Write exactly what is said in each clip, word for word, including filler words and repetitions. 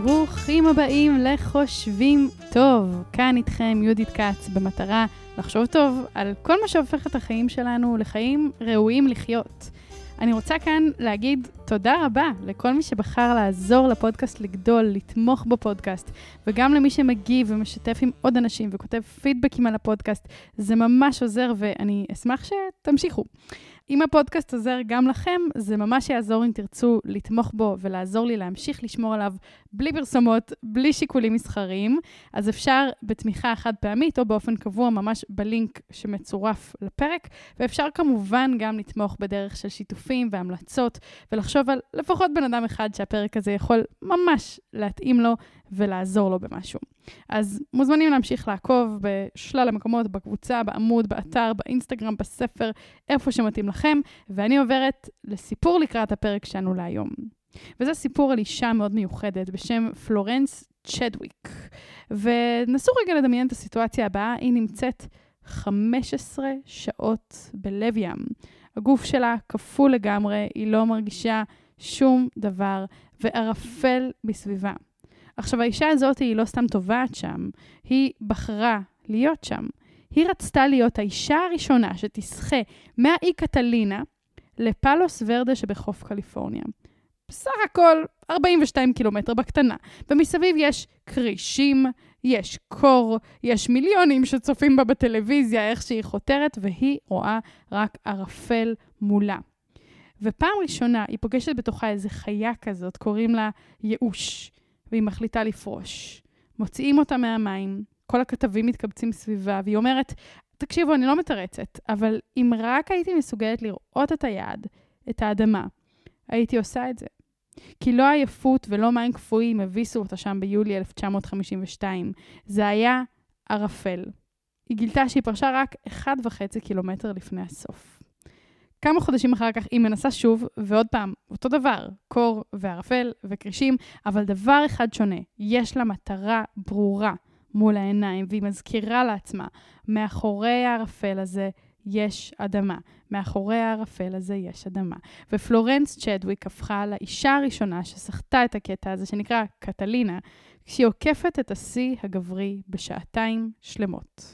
ברוכים הבאים לחושבים טוב. כאן איתכם יהודית כץ במטרה לחשוב טוב על כל מה שהופך את החיים שלנו לחיים ראויים לחיות. אני רוצה כאן להגיד תודה רבה לכל מי שבחר לעזור לפודקאסט לגדול, לתמוך בפודקאסט, וגם למי שמגיב ומשתף עם עוד אנשים וכותב פידבקים על הפודקאסט. זה ממש עוזר ואני אשמח שתמשיכו. אם הפודקאסט עוזר גם לכם, זה ממש יעזור אם תרצו לתמוך בו ולעזור לי להמשיך לשמור עליו בלי פרסומות, בלי שיקולים מסחריים. אז אפשר בתמיכה חד פעמית או באופן קבוע ממש בלינק שמצורף לפרק, ואפשר כמובן גם לתמוך בדרך של שיתופים והמלצות, ולחשוב על לפחות בן אדם אחד שהפרק הזה יכול ממש להתאים לו ולעזור לו במשהו. אז מוזמנים להמשיך לעקוב בשלל המקומות, בקבוצה, בעמוד, באתר, באינסטגרם, בספר, איפה שמתאים לכם, ואני עוברת לסיפור לקראת הפרק שלנו להיום. וזה סיפור על אישה מאוד מיוחדת בשם פלורנס צ'דוויק. ונסו רגע לדמיין את הסיטואציה הבאה, היא נמצאת חמש עשרה שעות בלב ים. הגוף שלה כפול לגמרי, היא לא מרגישה שום דבר, וערפל בסביבה. עכשיו, האישה הזאת היא לא סתם טובעת שם, היא בחרה להיות שם. היא רצתה להיות האישה הראשונה שתשחה מהאי קטלינה לפלוס ורדה שבחוף קליפורניה. בסך הכל ארבעים ושתיים קילומטר בקטנה. ומסביב יש קרישים, יש קור, יש מיליונים שצופים בה בטלוויזיה, איך שהיא חותרת, והיא רואה רק ערפל מולה. ופעם ראשונה היא פוגשת בתוכה איזו חיה כזאת, קוראים לה ייאוש. והיא מחליטה לפרוש. מוציאים אותה מהמים, כל הכתבים מתקבצים סביבה, והיא אומרת, תקשיבו, אני לא מתרצת, אבל אם רק הייתי מסוגלת לראות את היעד, את האדמה, הייתי עושה את זה. כי לא עייפות ולא מים קפואים הביסו אותה שם ביולי אלף תשע מאות חמישים ושתיים. זה היה ערפל. היא גילתה שהיא פרשה רק אחד וחצי קילומטר לפני הסוף. כמה חודשים אחר כך היא מנסה שוב, ועוד פעם, אותו דבר, קור וערפל וקרישים, אבל דבר אחד שונה, יש לה מטרה ברורה מול העיניים, והיא מזכירה לעצמה, מאחורי הערפל הזה יש אדמה, מאחורי הערפל הזה יש אדמה. ופלורנס צ'דוויק הפכה לאישה הראשונה ששחתה את הקטע הזה, שנקרא קטלינה, כשהיא עוקפת את השיא הגברי בשעתיים שלמות.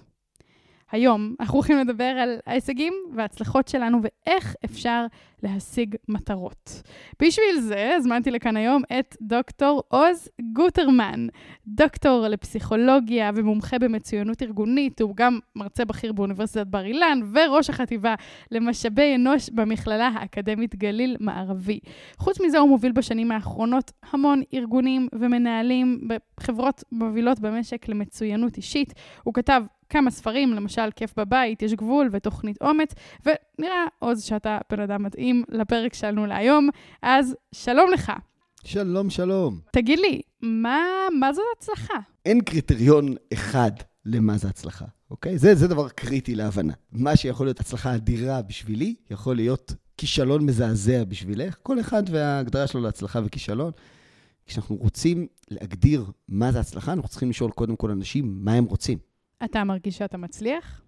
היום אנחנו הולכים לדבר על ההישגים וההצלחות שלנו ואיך אפשר להשיג מטרות. בשביל זה הזמנתי לכאן היום את דוקטור עוז גוטרמן, דוקטור לפסיכולוגיה ומומחה במצוינות ארגונית, הוא גם מרצה בכיר באוניברסיטת בר אילן וראש החטיבה למשאבי אנוש במכללה האקדמית גליל מערבי. חוץ מזה הוא מוביל בשנים האחרונות המון ארגונים ומנהלים בחברות מובילות במשק למצוינות אישית. הוא כתב כמה ספרים, למשל כיף בבית, יש גבול ותוכנית אומץ, ונראה עוז שאתה בן אדם מתאים לפרק שלנו להיום, אז שלום לך. שלום, שלום. תגיד לי, מה, מה זו הצלחה? אין קריטריון אחד למה זה הצלחה, אוקיי? זה, זה דבר קריטי להבנה. מה שיכול להיות הצלחה אדירה בשבילי, יכול להיות כישלון מזעזע בשבילך. כל אחד וההגדרה שלו להצלחה וכישלון. כשאנחנו רוצים להגדיר מה זה הצלחה, אנחנו צריכים לשאול קודם כל אנשים מה הם רוצים. אתה מרגיש שאתה מצליח?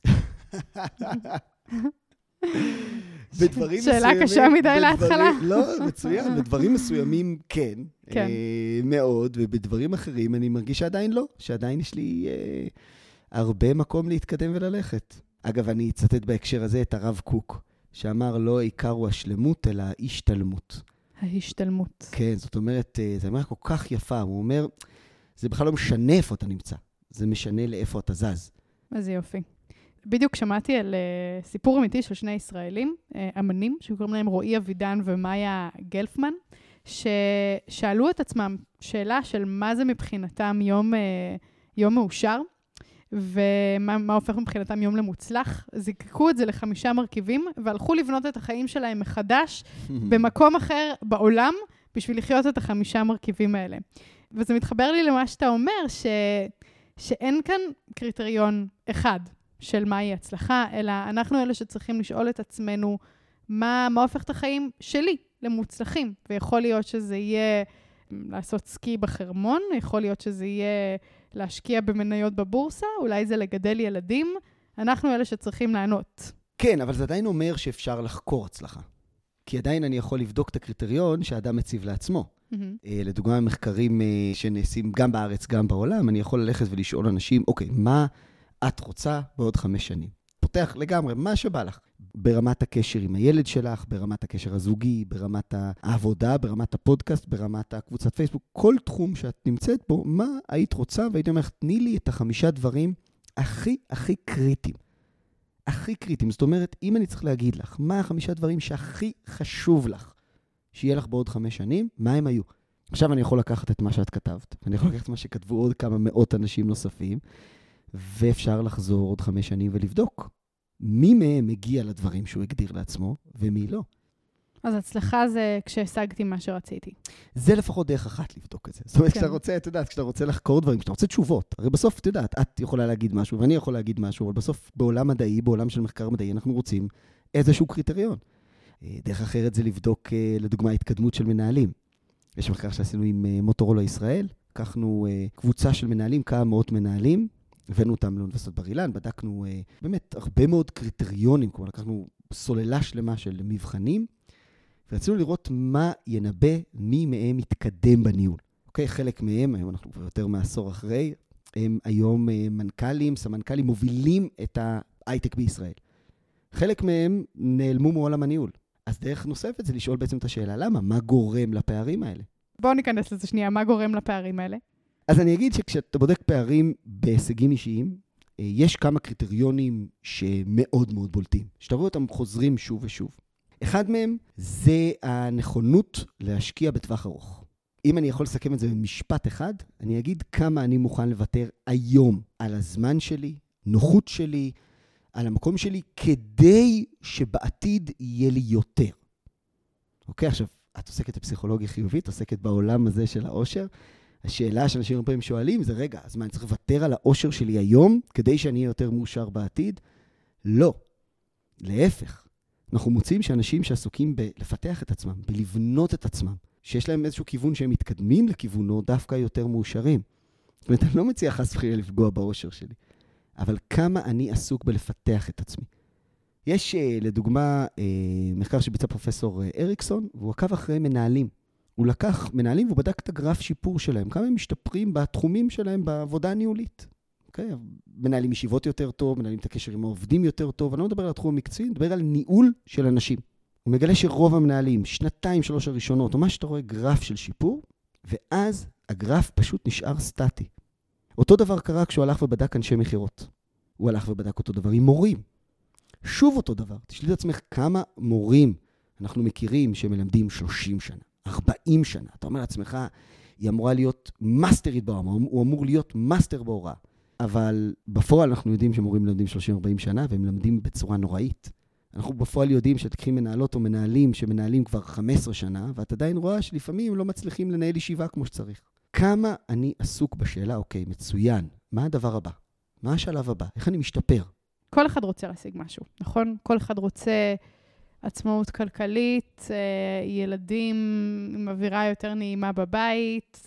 בדברים שאלה מסוימים, קשה מדי להתחלה. לא, מצוין. בדברים מסוימים כן, כן. אה, מאוד, ובדברים אחרים אני מרגיש שעדיין לא, שעדיין יש לי אה, הרבה מקום להתקדם וללכת. אגב, אני אצטט בהקשר הזה את הרב קוק, שאמר לא העיקר הוא השלמות, אלא ההשתלמות. ההשתלמות. כן, זאת אומרת, זה אומר כל כך יפה, הוא אומר, זה בכלל לא משנה איפה אתה נמצא. זה משנה לאיפה אתה זז. איזה יופי. בדיוק שמעתי על uh, סיפור אמיתי של שני ישראלים, uh, אמנים, שקוראים להם רועי אבידן ומאיה גלפמן, ששאלו את עצמם שאלה של מה זה מבחינתם יום, uh, יום מאושר, ומה מה הופך מבחינתם יום למוצלח. זיקקו את זה לחמישה מרכיבים, והלכו לבנות את החיים שלהם מחדש, במקום אחר בעולם, בשביל לחיות את החמישה מרכיבים האלה. וזה מתחבר לי למה שאתה אומר, ש... שאין כאן קריטריון אחד של מהי הצלחה, אלא אנחנו אלה שצריכים לשאול את עצמנו מה, מה הופך את החיים שלי למוצלחים. ויכול להיות שזה יהיה לעשות סקי בחרמון, יכול להיות שזה יהיה להשקיע במניות בבורסה, אולי זה לגדל ילדים. אנחנו אלה שצריכים לענות. כן, אבל זה עדיין אומר שאפשר לחקור הצלחה. כי עדיין אני יכול לבדוק את הקריטריון שהאדם מציב לעצמו. לדוגמה, מחקרים שנעשים גם בארץ, גם בעולם, אני יכול ללכת ולשאול אנשים, אוקיי, מה את רוצה בעוד חמש שנים? פותח לגמרי, מה שבא לך. ברמת הקשר עם הילד שלך, ברמת הקשר הזוגי, ברמת העבודה, ברמת הפודקאסט, ברמת הקבוצת פייסבוק, כל תחום שאת נמצאת בו, מה היית רוצה? והייתי אומר, תני לי את החמישה דברים הכי, הכי קריטיים. הכי קריטיים. זאת אומרת, אם אני צריך להגיד לך, מה החמישה דברים שהכי חשוב לך, שיהיה לך בעוד חמש שנים, מה הם היו? עכשיו אני יכול לקחת את מה שאת כתבת, אני יכול לקחת את מה שכתבו עוד כמה מאות אנשים נוספים, ואפשר לחזור עוד חמש שנים ולבדוק. מי מהם מגיע לדברים שהוא הגדיר לעצמו, ומי לא. אז הצלחה זה כשהשגתי מה שרציתי. זה לפחות דרך אחת לבדוק את זה. זאת אומרת, כשאתה רוצה, אתה יודעת, כשאתה רוצה לחקור דברים, כשאתה רוצה תשובות, הרי בסוף, אתה יודעת, את יכולה להגיד משהו, ואני יכול להגיד משהו, אבל בסוף בעולם מדעי, בעולם של מחקר מדעי, אנחנו רוצים איזשהו קריטריון. דרך אחרת זה לבדוק, לדוגמה, התקדמות של מנהלים. יש מחקר שעשינו עם מוטורולה ישראל, לקחנו קבוצה של מנהלים, כמה מאות מנהלים, הבאנו אותם לאוניברסיטת בר אילן, בדקנו באמת הרבה מאוד קריטריונים, כלומר לקחנו סוללה שלמה של מבחנים, ורצינו לראות מה ינבא, מי מהם מתקדם בניהול. אוקיי, חלק מהם, היום אנחנו כבר יותר מעשור אחרי, הם היום מנכ"לים, סמנכ"לים, מובילים את ההייטק בישראל. חלק מהם נעלמו מעולם הניהול. אז דרך נוספת זה לשאול בעצם את השאלה, למה? מה גורם לפערים האלה? בואו ניכנס לזה שנייה, מה גורם לפערים האלה? אז אני אגיד שכשאתה בודק פערים בהישגים אישיים, יש כמה קריטריונים שמאוד מאוד בולטים. שאתה רואה אותם חוזרים שוב ושוב. אחד מהם זה הנכונות להשקיע בטווח ארוך. אם אני יכול לסכם את זה במשפט אחד, אני אגיד כמה אני מוכן לוותר היום על הזמן שלי, נוחות שלי, על המקום שלי, כדי שבעתיד יהיה לי יותר. אוקיי, עכשיו, את עוסקת בפסיכולוגיה חיובית, עוסקת בעולם הזה של האושר. השאלה שאנשים הרבה פעמים שואלים זה, רגע, אז מה, אני צריך לוותר על האושר שלי היום, כדי שאני אהיה יותר מאושר בעתיד? לא. להפך. אנחנו מוצאים שאנשים שעסוקים בלפתח את עצמם, בלבנות את עצמם, שיש להם איזשהו כיוון שהם מתקדמים לכיוונו, דווקא יותר מאושרים. זאת אומרת, אני לא מציע חס וחלילה לפגוע באושר שלי, אבל כמה אני עסוק בלפתח את עצמי. יש, לדוגמה, מחקר שביצע פרופסור אריקסון, והוא עקב אחרי מנהלים. הוא לקח מנהלים והוא בדק את הגרף שיפור שלהם, כמה הם משתפרים בתחומים שלהם בעבודה הניהולית. אוקיי? מנהלים ישיבות יותר טוב, מנהלים את הקשר עם העובדים יותר טוב, אני לא מדבר על התחום המקצועי, אני מדבר על ניהול של אנשים. הוא מגלה שרוב המנהלים, שנתיים, שלוש הראשונות, ממש אתה רואה גרף של שיפור, ואז הגרף פשוט נשאר סטטי. אותו דבר קרה כשהוא הלך ובדק אנשי מחירות. הוא הלך ובדק אותו דבר עם מורים. שוב אותו דבר. תשאלי את עצמך כמה מורים אנחנו מכירים שמלמדים שלושים שנה, ארבעים שנה. אתה אומר לעצמך, היא אמורה להיות מאסטרית בהוראה, הוא אמור להיות מאסטר בהוראה. אבל בפועל אנחנו יודעים שמורים מלמדים שלושים ארבעים שנה, והם מלמדים בצורה נוראית. אנחנו בפועל יודעים שתקחים מנהלות או מנהלים שמנהלים כבר חמש עשרה שנה, ואת עדיין רואה שלפעמים לא מצליחים לנהל ישיבה כמו שצריך. כמה אני עסוק בשאלה, אוקיי, מצוין, מה הדבר הבא? מה השלב הבא? איך אני משתפר? כל אחד רוצה להשיג משהו, נכון? כל אחד רוצה עצמאות כלכלית, ילדים עם אווירה יותר נעימה בבית,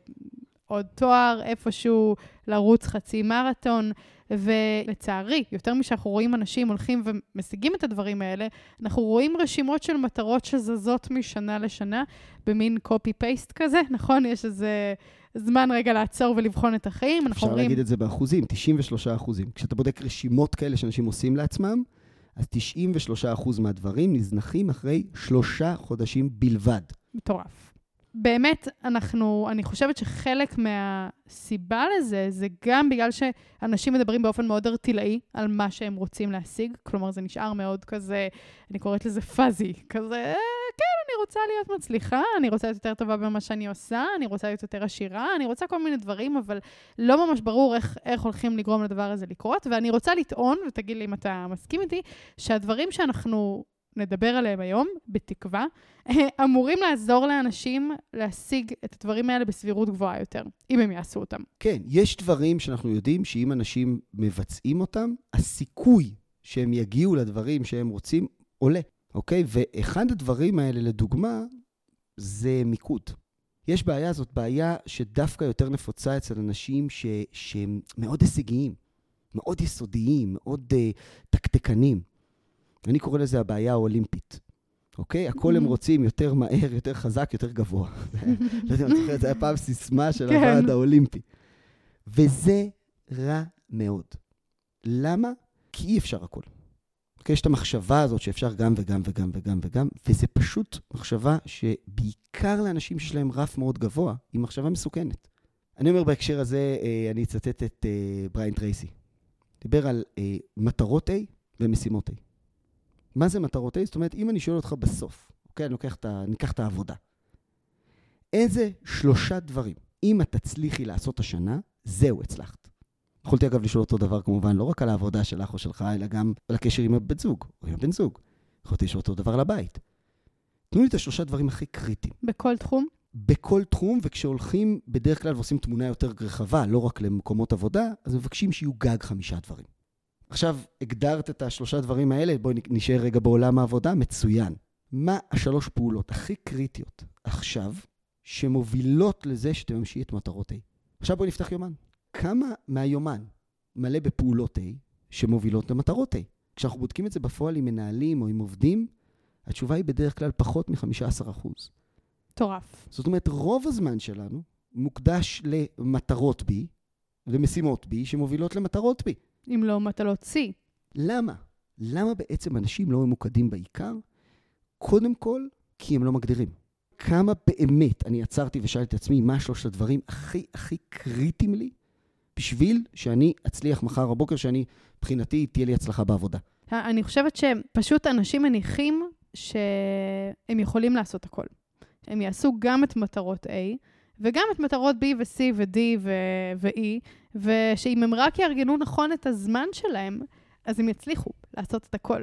עוד תואר, איפשהו לרוץ חצי מרתון, ולצערי, יותר משאנחנו רואים אנשים הולכים ומשיגים את הדברים האלה, אנחנו רואים רשימות של מטרות שזזות משנה לשנה, במין קופי-פייסט כזה, נכון? יש איזה זמן רגע לעצור ולבחון את החיים. אפשר אומרים... להגיד את זה באחוזים, תשעים ושלושה אחוזים. כשאתה בודק רשימות כאלה שאנשים עושים לעצמם, אז תשעים ושלושה אחוז מהדברים נזנחים אחרי שלושה חודשים בלבד. מטורף. באמת, אנחנו, אני חושבת שחלק מהסיבה לזה, זה גם בגלל שאנשים מדברים באופן מאוד ארטילאי על מה שהם רוצים להשיג. כלומר, זה נשאר מאוד כזה, אני קוראת לזה פאזי, כזה, כן, אני רוצה להיות מצליחה, אני רוצה להיות יותר טובה במה שאני עושה, אני רוצה להיות יותר עשירה, אני רוצה כל מיני דברים, אבל לא ממש ברור איך, איך הולכים לגרום לדבר הזה לקרות. ואני רוצה לטעון, ותגיד לי אם אתה מסכים איתי, שהדברים שאנחנו נדבר עליהם היום, בתקווה, אמורים לעזור לאנשים להשיג את הדברים האלה בסבירות גבוהה יותר, אם הם יעשו אותם. כן, יש דברים שאנחנו יודעים שאם אנשים מבצעים אותם, הסיכוי שהם יגיעו לדברים שהם רוצים עולה, אוקיי? ואחד הדברים האלה, לדוגמה, זה מיקוד. יש בעיה, זאת בעיה שדווקא יותר נפוצה אצל אנשים ש... שהם מאוד הישגיים, מאוד יסודיים, מאוד uh, תקתקנים. אני קורא לזה הבעיה האולימפית. אוקיי? הכל הם רוצים יותר מהר, יותר חזק, יותר גבוה. לא יודע, אני זוכר, זה היה פעם סיסמה של הוועד האולימפי. וזה רע מאוד. למה? כי אי אפשר הכל. אוקיי? יש את המחשבה הזאת שאפשר גם וגם וגם וגם וגם, וזה פשוט מחשבה שבעיקר לאנשים שלהם רף מאוד גבוה, היא מחשבה מסוכנת. אני אומר בהקשר הזה, אני אצטט את בריין טרייסי. דיבר על מטרות A ומשימות A. מה זה מטרות A? זאת אומרת, אם אני שואל אותך בסוף, אוקיי, אני לוקח את ה... ניקח את העבודה. איזה שלושה דברים, אם את תצליחי לעשות השנה, זהו, הצלחת. יכולתי אגב לשאול אותו דבר, כמובן, לא רק על העבודה שלך או שלך, אלא גם על הקשר עם הבן זוג, או עם הבן זוג. יכולתי לשאול אותו דבר לבית. תנו לי את השלושה דברים הכי קריטיים. בכל תחום? בכל תחום, וכשהולכים בדרך כלל ועושים תמונה יותר רחבה, לא רק למקומות עבודה, אז מבקשים שיהיו גג חמישה דברים. עכשיו, הגדרת את השלושה דברים האלה, בואי נשאר רגע בעולם העבודה, מצוין. מה השלוש פעולות הכי קריטיות עכשיו, שמובילות לזה שתממשי את מטרות A? עכשיו בואי נפתח יומן. כמה מהיומן מלא בפעולות A שמובילות למטרות A? כשאנחנו בודקים את זה בפועל עם מנהלים או עם עובדים, התשובה היא בדרך כלל פחות מ-חמישה עשר אחוז. טורף. זאת אומרת, רוב הזמן שלנו מוקדש למטרות B ומשימות B שמובילות למטרות B. אם לא מטלות C. למה? למה בעצם אנשים לא ממוקדים בעיקר? קודם כל, כי הם לא מגדירים. כמה באמת אני עצרתי ושאלתי את עצמי מה שלושת הדברים הכי הכי קריטיים לי, בשביל שאני אצליח מחר בבוקר, שאני מבחינתי תהיה לי הצלחה בעבודה. אני חושבת שפשוט אנשים מניחים שהם יכולים לעשות הכל. הם יעשו גם את מטרות A, וגם את מטרות B ו-C ו-D ו-E, ושאם הם רק יארגנו נכון את הזמן שלהם, אז הם יצליחו לעשות את הכל.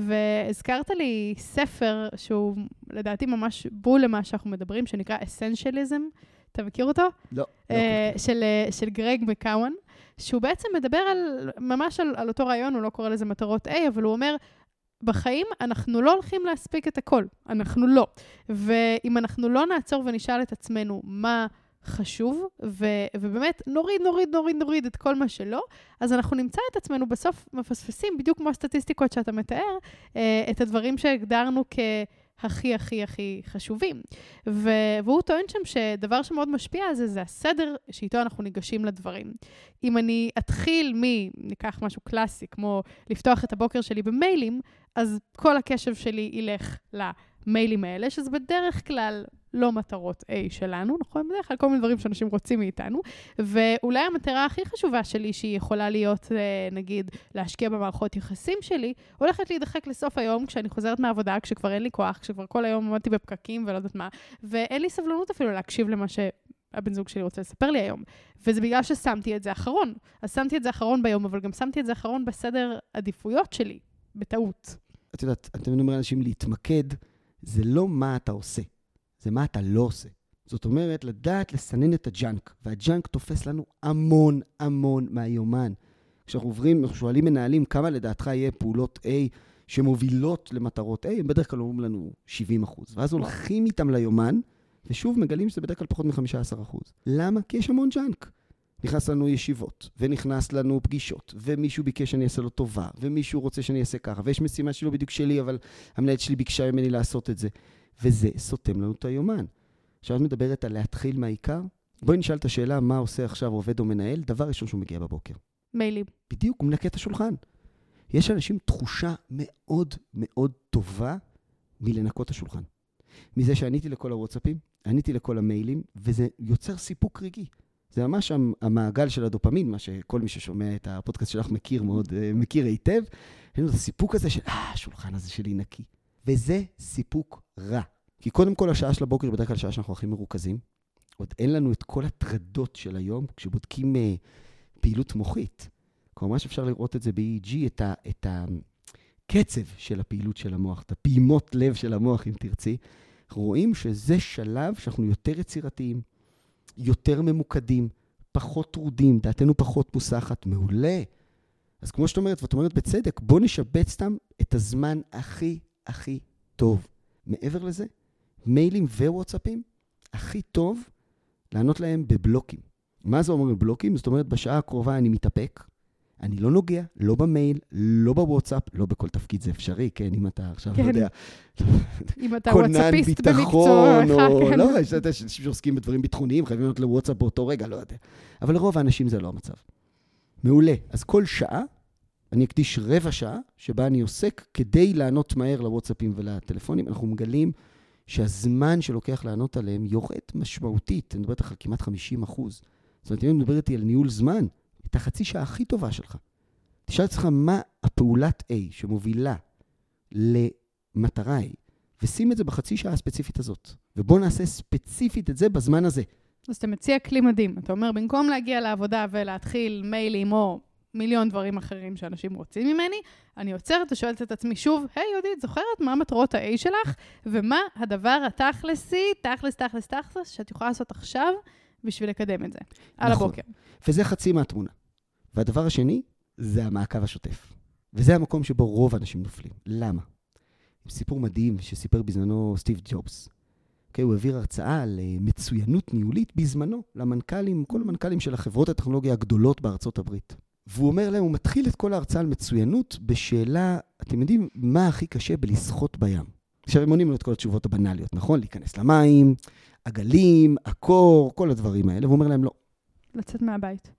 והזכרת לי ספר שהוא לדעתי ממש בול למה שאנחנו מדברים, שנקרא Essentialism. אתה מכיר אותו? לא. Uh, של, של גרג מקאוון, שהוא בעצם מדבר על, ממש על, על אותו רעיון, הוא לא קורא לזה מטרות A, אבל הוא אומר, בחיים אנחנו לא הולכים להספיק את הכל. אנחנו לא. ואם אנחנו לא נעצור ונשאל את עצמנו מה חשוב, ו, ובאמת נוריד, נוריד, נוריד, נוריד את כל מה שלא, אז אנחנו נמצא את עצמנו בסוף מפספסים, בדיוק כמו הסטטיסטיקות שאתה מתאר, את הדברים שהגדרנו כהכי, הכי, הכי חשובים. ו, והוא טוען שם שדבר שמאוד משפיע על זה, זה הסדר שאיתו אנחנו ניגשים לדברים. אם אני אתחיל מ, ניקח משהו קלאסי, כמו לפתוח את הבוקר שלי במיילים, אז כל הקשב שלי ילך למיילים האלה, שזה בדרך כלל לא מטרות A שלנו, נכון? בדרך כלל כל מיני דברים שאנשים רוצים מאיתנו, ואולי המטרה הכי חשובה שלי, שהיא יכולה להיות, נגיד, להשקיע במערכות יחסים שלי, הולכת להידחק לסוף היום, כשאני חוזרת מהעבודה, כשכבר אין לי כוח, כשכבר כל היום עמדתי בפקקים ולא יודעת מה, ואין לי סבלנות אפילו להקשיב למה שהבן זוג שלי רוצה לספר לי היום. וזה בגלל ששמתי את זה אחרון. אז שמתי את זה אחרון ביום, אבל גם שמתי את זה אחרון בסדר עדיפויות שלי, בטעות. את יודעת, אתם אומרים לאנשים להתמקד, זה לא מה אתה עושה. זה מה אתה לא עושה. זאת אומרת, לדעת לסנן את הג'אנק, והג'אנק תופס לנו המון המון מהיומן. כשאנחנו עוברים, אנחנו שואלים מנהלים כמה לדעתך יהיה פעולות A שמובילות למטרות A, הם בדרך כלל אומרים לנו שבעים אחוז. ואז הולכים איתם ליומן, ושוב מגלים שזה בדרך כלל פחות מ-חמישה עשר אחוז. למה? כי יש המון ג'אנק. נכנס לנו ישיבות, ונכנס לנו פגישות, ומישהו ביקש שאני אעשה לו טובה, ומישהו רוצה שאני אעשה ככה, ויש משימה שלו בדיוק שלי, אבל המנהלת שלי ביקשה ממני לעשות את זה. וזה סותם לנו את היומן. עכשיו את מדברת על להתחיל מהעיקר. בואי נשאל את השאלה, מה עושה עכשיו עובד או מנהל? דבר ראשון שהוא מגיע בבוקר. מיילים. בדיוק, הוא מנקה את השולחן. יש אנשים תחושה מאוד מאוד טובה מלנקות את השולחן. מזה שעניתי לכל הוואטסאפים, עניתי לכל המיילים, וזה יוצר סיפוק רגעי. זה ממש המעגל של הדופמין, מה שכל מי ששומע את הפודקאסט שלך מכיר מאוד, מכיר היטב. אין לו את הסיפוק הזה של, אה, השולחן הזה שלי נקי. וזה סיפוק רע. כי קודם כל השעה של הבוקר, בדרך כלל שעה שאנחנו הכי מרוכזים, עוד אין לנו את כל הטרדות של היום, כשבודקים uh, פעילות מוחית. כלומר, ממש אפשר לראות את זה ב-E E G, את, ה, את הקצב של הפעילות של המוח, את הפעימות לב של המוח, אם תרצי. אנחנו רואים שזה שלב שאנחנו יותר יצירתיים, יותר ממוקדים, פחות טרודים, דעתנו פחות מוסחת, מעולה. אז כמו שאת אומרת, ואת אומרת בצדק, בוא נשבץ סתם את הזמן הכי הכי טוב. מעבר לזה, מיילים ווואטסאפים, הכי טוב לענות להם בבלוקים. מה זה אומר בבלוקים? זאת אומרת, בשעה הקרובה אני מתאפק, אני לא נוגע, לא במייל, לא בוואטסאפ, לא בכל תפקיד זה אפשרי, כן, אם אתה עכשיו לא יודע. אם אתה וואטסאפיסט במקצוע, או לא, יש אנשים שעוסקים בדברים ביטחוניים, חייבים להיות לוואטסאפ באותו רגע, לא יודע. אבל לרוב האנשים זה לא המצב. מעולה. אז כל שעה, אני אקדיש רבע שעה, שבה אני עוסק כדי לענות מהר לוואטסאפים ולטלפונים. אנחנו מגלים שהזמן שלוקח לענות עליהם יורד משמעותית. אני מדבר איתך על כמעט חמישים אחוז. זאת אומרת, אם אני מדבר איתי על ניהול זמן, את החצי שעה הכי טובה שלך. תשאל אצלך מה הפעולת A שמובילה למטרה A, ושים את זה בחצי שעה הספציפית הזאת. ובוא נעשה ספציפית את זה בזמן הזה. אז אתה מציע כלי מדהים. אתה אומר, במקום להגיע לעבודה ולהתחיל מיילים או מיליון דברים אחרים שאנשים רוצים ממני, אני עוצרת ושואלת את עצמי שוב, היי יהודית, זוכרת מה מטרות ה-A שלך? ומה הדבר התכלסי, תכלס, תכלס, תכלס, שאת יכולה לעשות עכשיו בשביל לקדם את זה, על נכון. הבוקר. וזה חצי מהתמונה. והדבר השני, זה המעקב השוטף. וזה המקום שבו רוב האנשים נופלים. למה? סיפור מדהים שסיפר בזמנו סטיב ג'ובס. Okay, הוא העביר הרצאה על מצוינות ניהולית בזמנו, למנכ"לים, כל המנכ"לים של החברות הטכנולוגיה הגדולות בארצות הברית. והוא אומר להם, הוא מתחיל את כל ההרצאה על מצוינות בשאלה, אתם יודעים, מה הכי קשה בלשחות בים? עכשיו הם עונים לו את כל התשובות הבנאליות, נכון? להיכנס למים, עגלים, הקור, כל הדברים האלה. והוא אומר להם, לא. לצאת מהבית.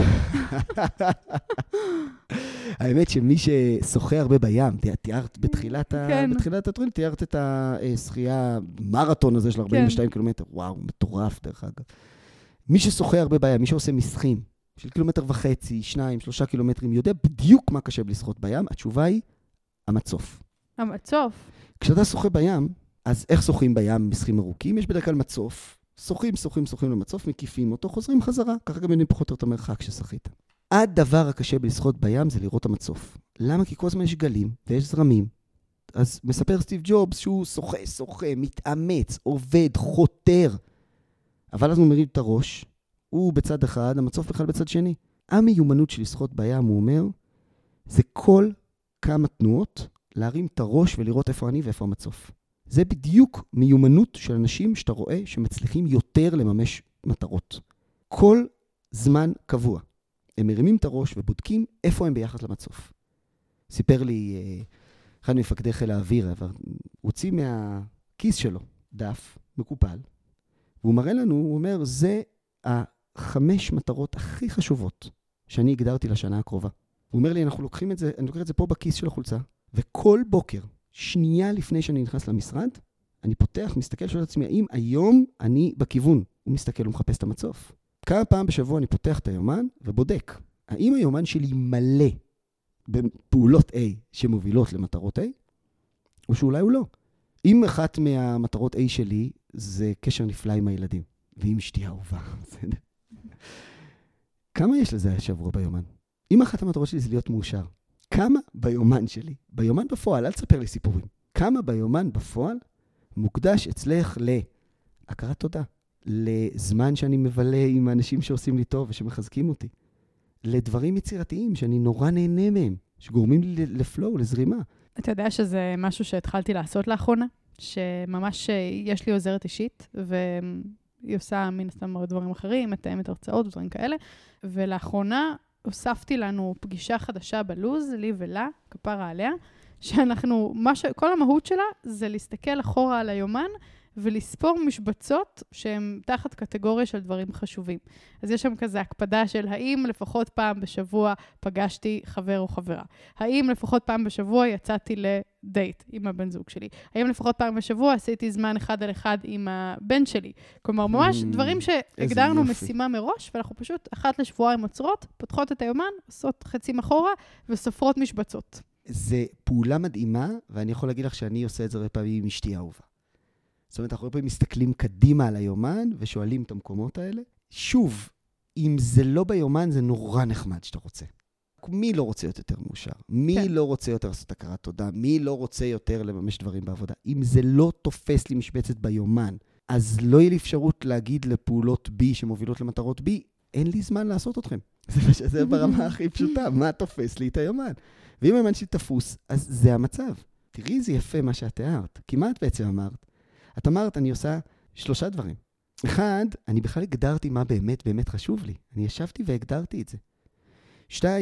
האמת שמי ששוחה הרבה בים, תיארת בתחילת התוכנית, תיארת את השחייה מרתון הזה של ארבעים ושתיים קילומטר. וואו, מטורף דרך אגב. מי ששוחה הרבה בים, מי שעושה מסחים, של קילומטר וחצי, שניים, שלושה קילומטרים, יודע בדיוק מה קשה בלשחות בים. התשובה היא, המצוף. המצוף. כשאתה שוחה בים, אז איך שוחים בים מסחים ארוכים? יש בדרך כלל מצוף. שוחים, שוחים, שוחים למצוף, מקיפים אותו, חוזרים חזרה. ככה גם יודעים פחות או יותר מרחק ששחית. הדבר הקשה בלשחות בים זה לראות המצוף. למה? כי כל הזמן יש גלים ויש זרמים. אז מספר סטיב ג'ובס שהוא שוחה, שוחה, מתאמץ, עובד, חותר. אבל אז הוא מרים את הראש, הוא בצד אחד, המצוף בכלל בצד שני. המיומנות של לשחות בים, הוא אומר, זה כל כמה תנועות להרים את הראש ולראות איפה אני ואיפה המצוף. זה בדיוק מיומנות של אנשים שאתה רואה שמצליחים יותר לממש מטרות. כל זמן קבוע. הם מרימים את הראש ובודקים איפה הם ביחס למצוף. סיפר לי אחד מפקדי חיל האוויר, הוא הוציא מהכיס שלו דף מקופל, והוא מראה לנו, הוא אומר, זה החמש מטרות הכי חשובות שאני הגדרתי לשנה הקרובה. הוא אומר לי, אנחנו לוקחים את זה, אני לוקח את זה פה בכיס של החולצה, וכל בוקר, שנייה לפני שאני נכנס למשרד, אני פותח, מסתכל שואל את עצמי, האם היום אני בכיוון? הוא מסתכל ומחפש את המצוף. כמה פעם בשבוע אני פותח את היומן ובודק, האם היומן שלי מלא בפעולות A שמובילות למטרות A, או שאולי הוא לא. אם אחת מהמטרות A שלי זה קשר נפלא עם הילדים, ועם אשתי אהובה, בסדר. כמה יש לזה השבוע ביומן? אם אחת המטרות שלי זה להיות מאושר, כמה ביומן שלי, ביומן בפועל, אל תספר לי סיפורים, כמה ביומן בפועל מוקדש אצלך להכרת תודה, לזמן שאני מבלה עם האנשים שעושים לי טוב ושמחזקים אותי, לדברים יצירתיים שאני נורא נהנה מהם, שגורמים לי לפלואו, לזרימה. אתה יודע שזה משהו שהתחלתי לעשות לאחרונה, שממש יש לי עוזרת אישית, והיא עושה מן הסתם עוד דברים אחרים, מתאמת הרצאות ודברים כאלה, ולאחרונה הוספתי לנו פגישה חדשה בלוז, לי ולה, כפרה עליה, שאנחנו, ש... כל המהות שלה זה להסתכל אחורה על היומן, ולספור משבצות שהן תחת קטגוריה של דברים חשובים. אז יש שם כזה הקפדה של האם לפחות פעם בשבוע פגשתי חבר או חברה. האם לפחות פעם בשבוע יצאתי לדייט עם הבן זוג שלי. האם לפחות פעם בשבוע עשיתי זמן אחד על אחד עם הבן שלי. כלומר, ממש דברים שהגדרנו משימה מראש, ואנחנו פשוט אחת לשבועיים עוצרות, פותחות את היומן, עושות חצים אחורה וסופרות משבצות. זה פעולה מדהימה, ואני יכול להגיד לך שאני עושה את זה הרבה פעמים עם אשתי אהובה. זאת אומרת, אנחנו הרבה פעמים מסתכלים קדימה על היומן, ושואלים את המקומות האלה. שוב, אם זה לא ביומן, זה נורא נחמד שאתה רוצה. מי לא רוצה להיות יותר מאושר? מי כן. לא רוצה יותר לעשות הכרת תודה? מי לא רוצה יותר לממש דברים בעבודה? אם זה לא תופס לי משבצת ביומן, אז לא יהיה לי אפשרות להגיד לפעולות B שמובילות למטרות B, אין לי זמן לעשות אתכם. זה, זה ברמה הכי פשוטה, מה תופס לי את היומן? ואם היומן שלי תפוס, אז זה המצב. תראי, זה יפה מה שאת תיארת. כמעט בעצם אמרת. את אמרת, אני עושה שלושה דברים. אחד, אני בכלל הגדרתי מה באמת באמת חשוב לי. אני ישבתי והגדרתי את זה. שתיים,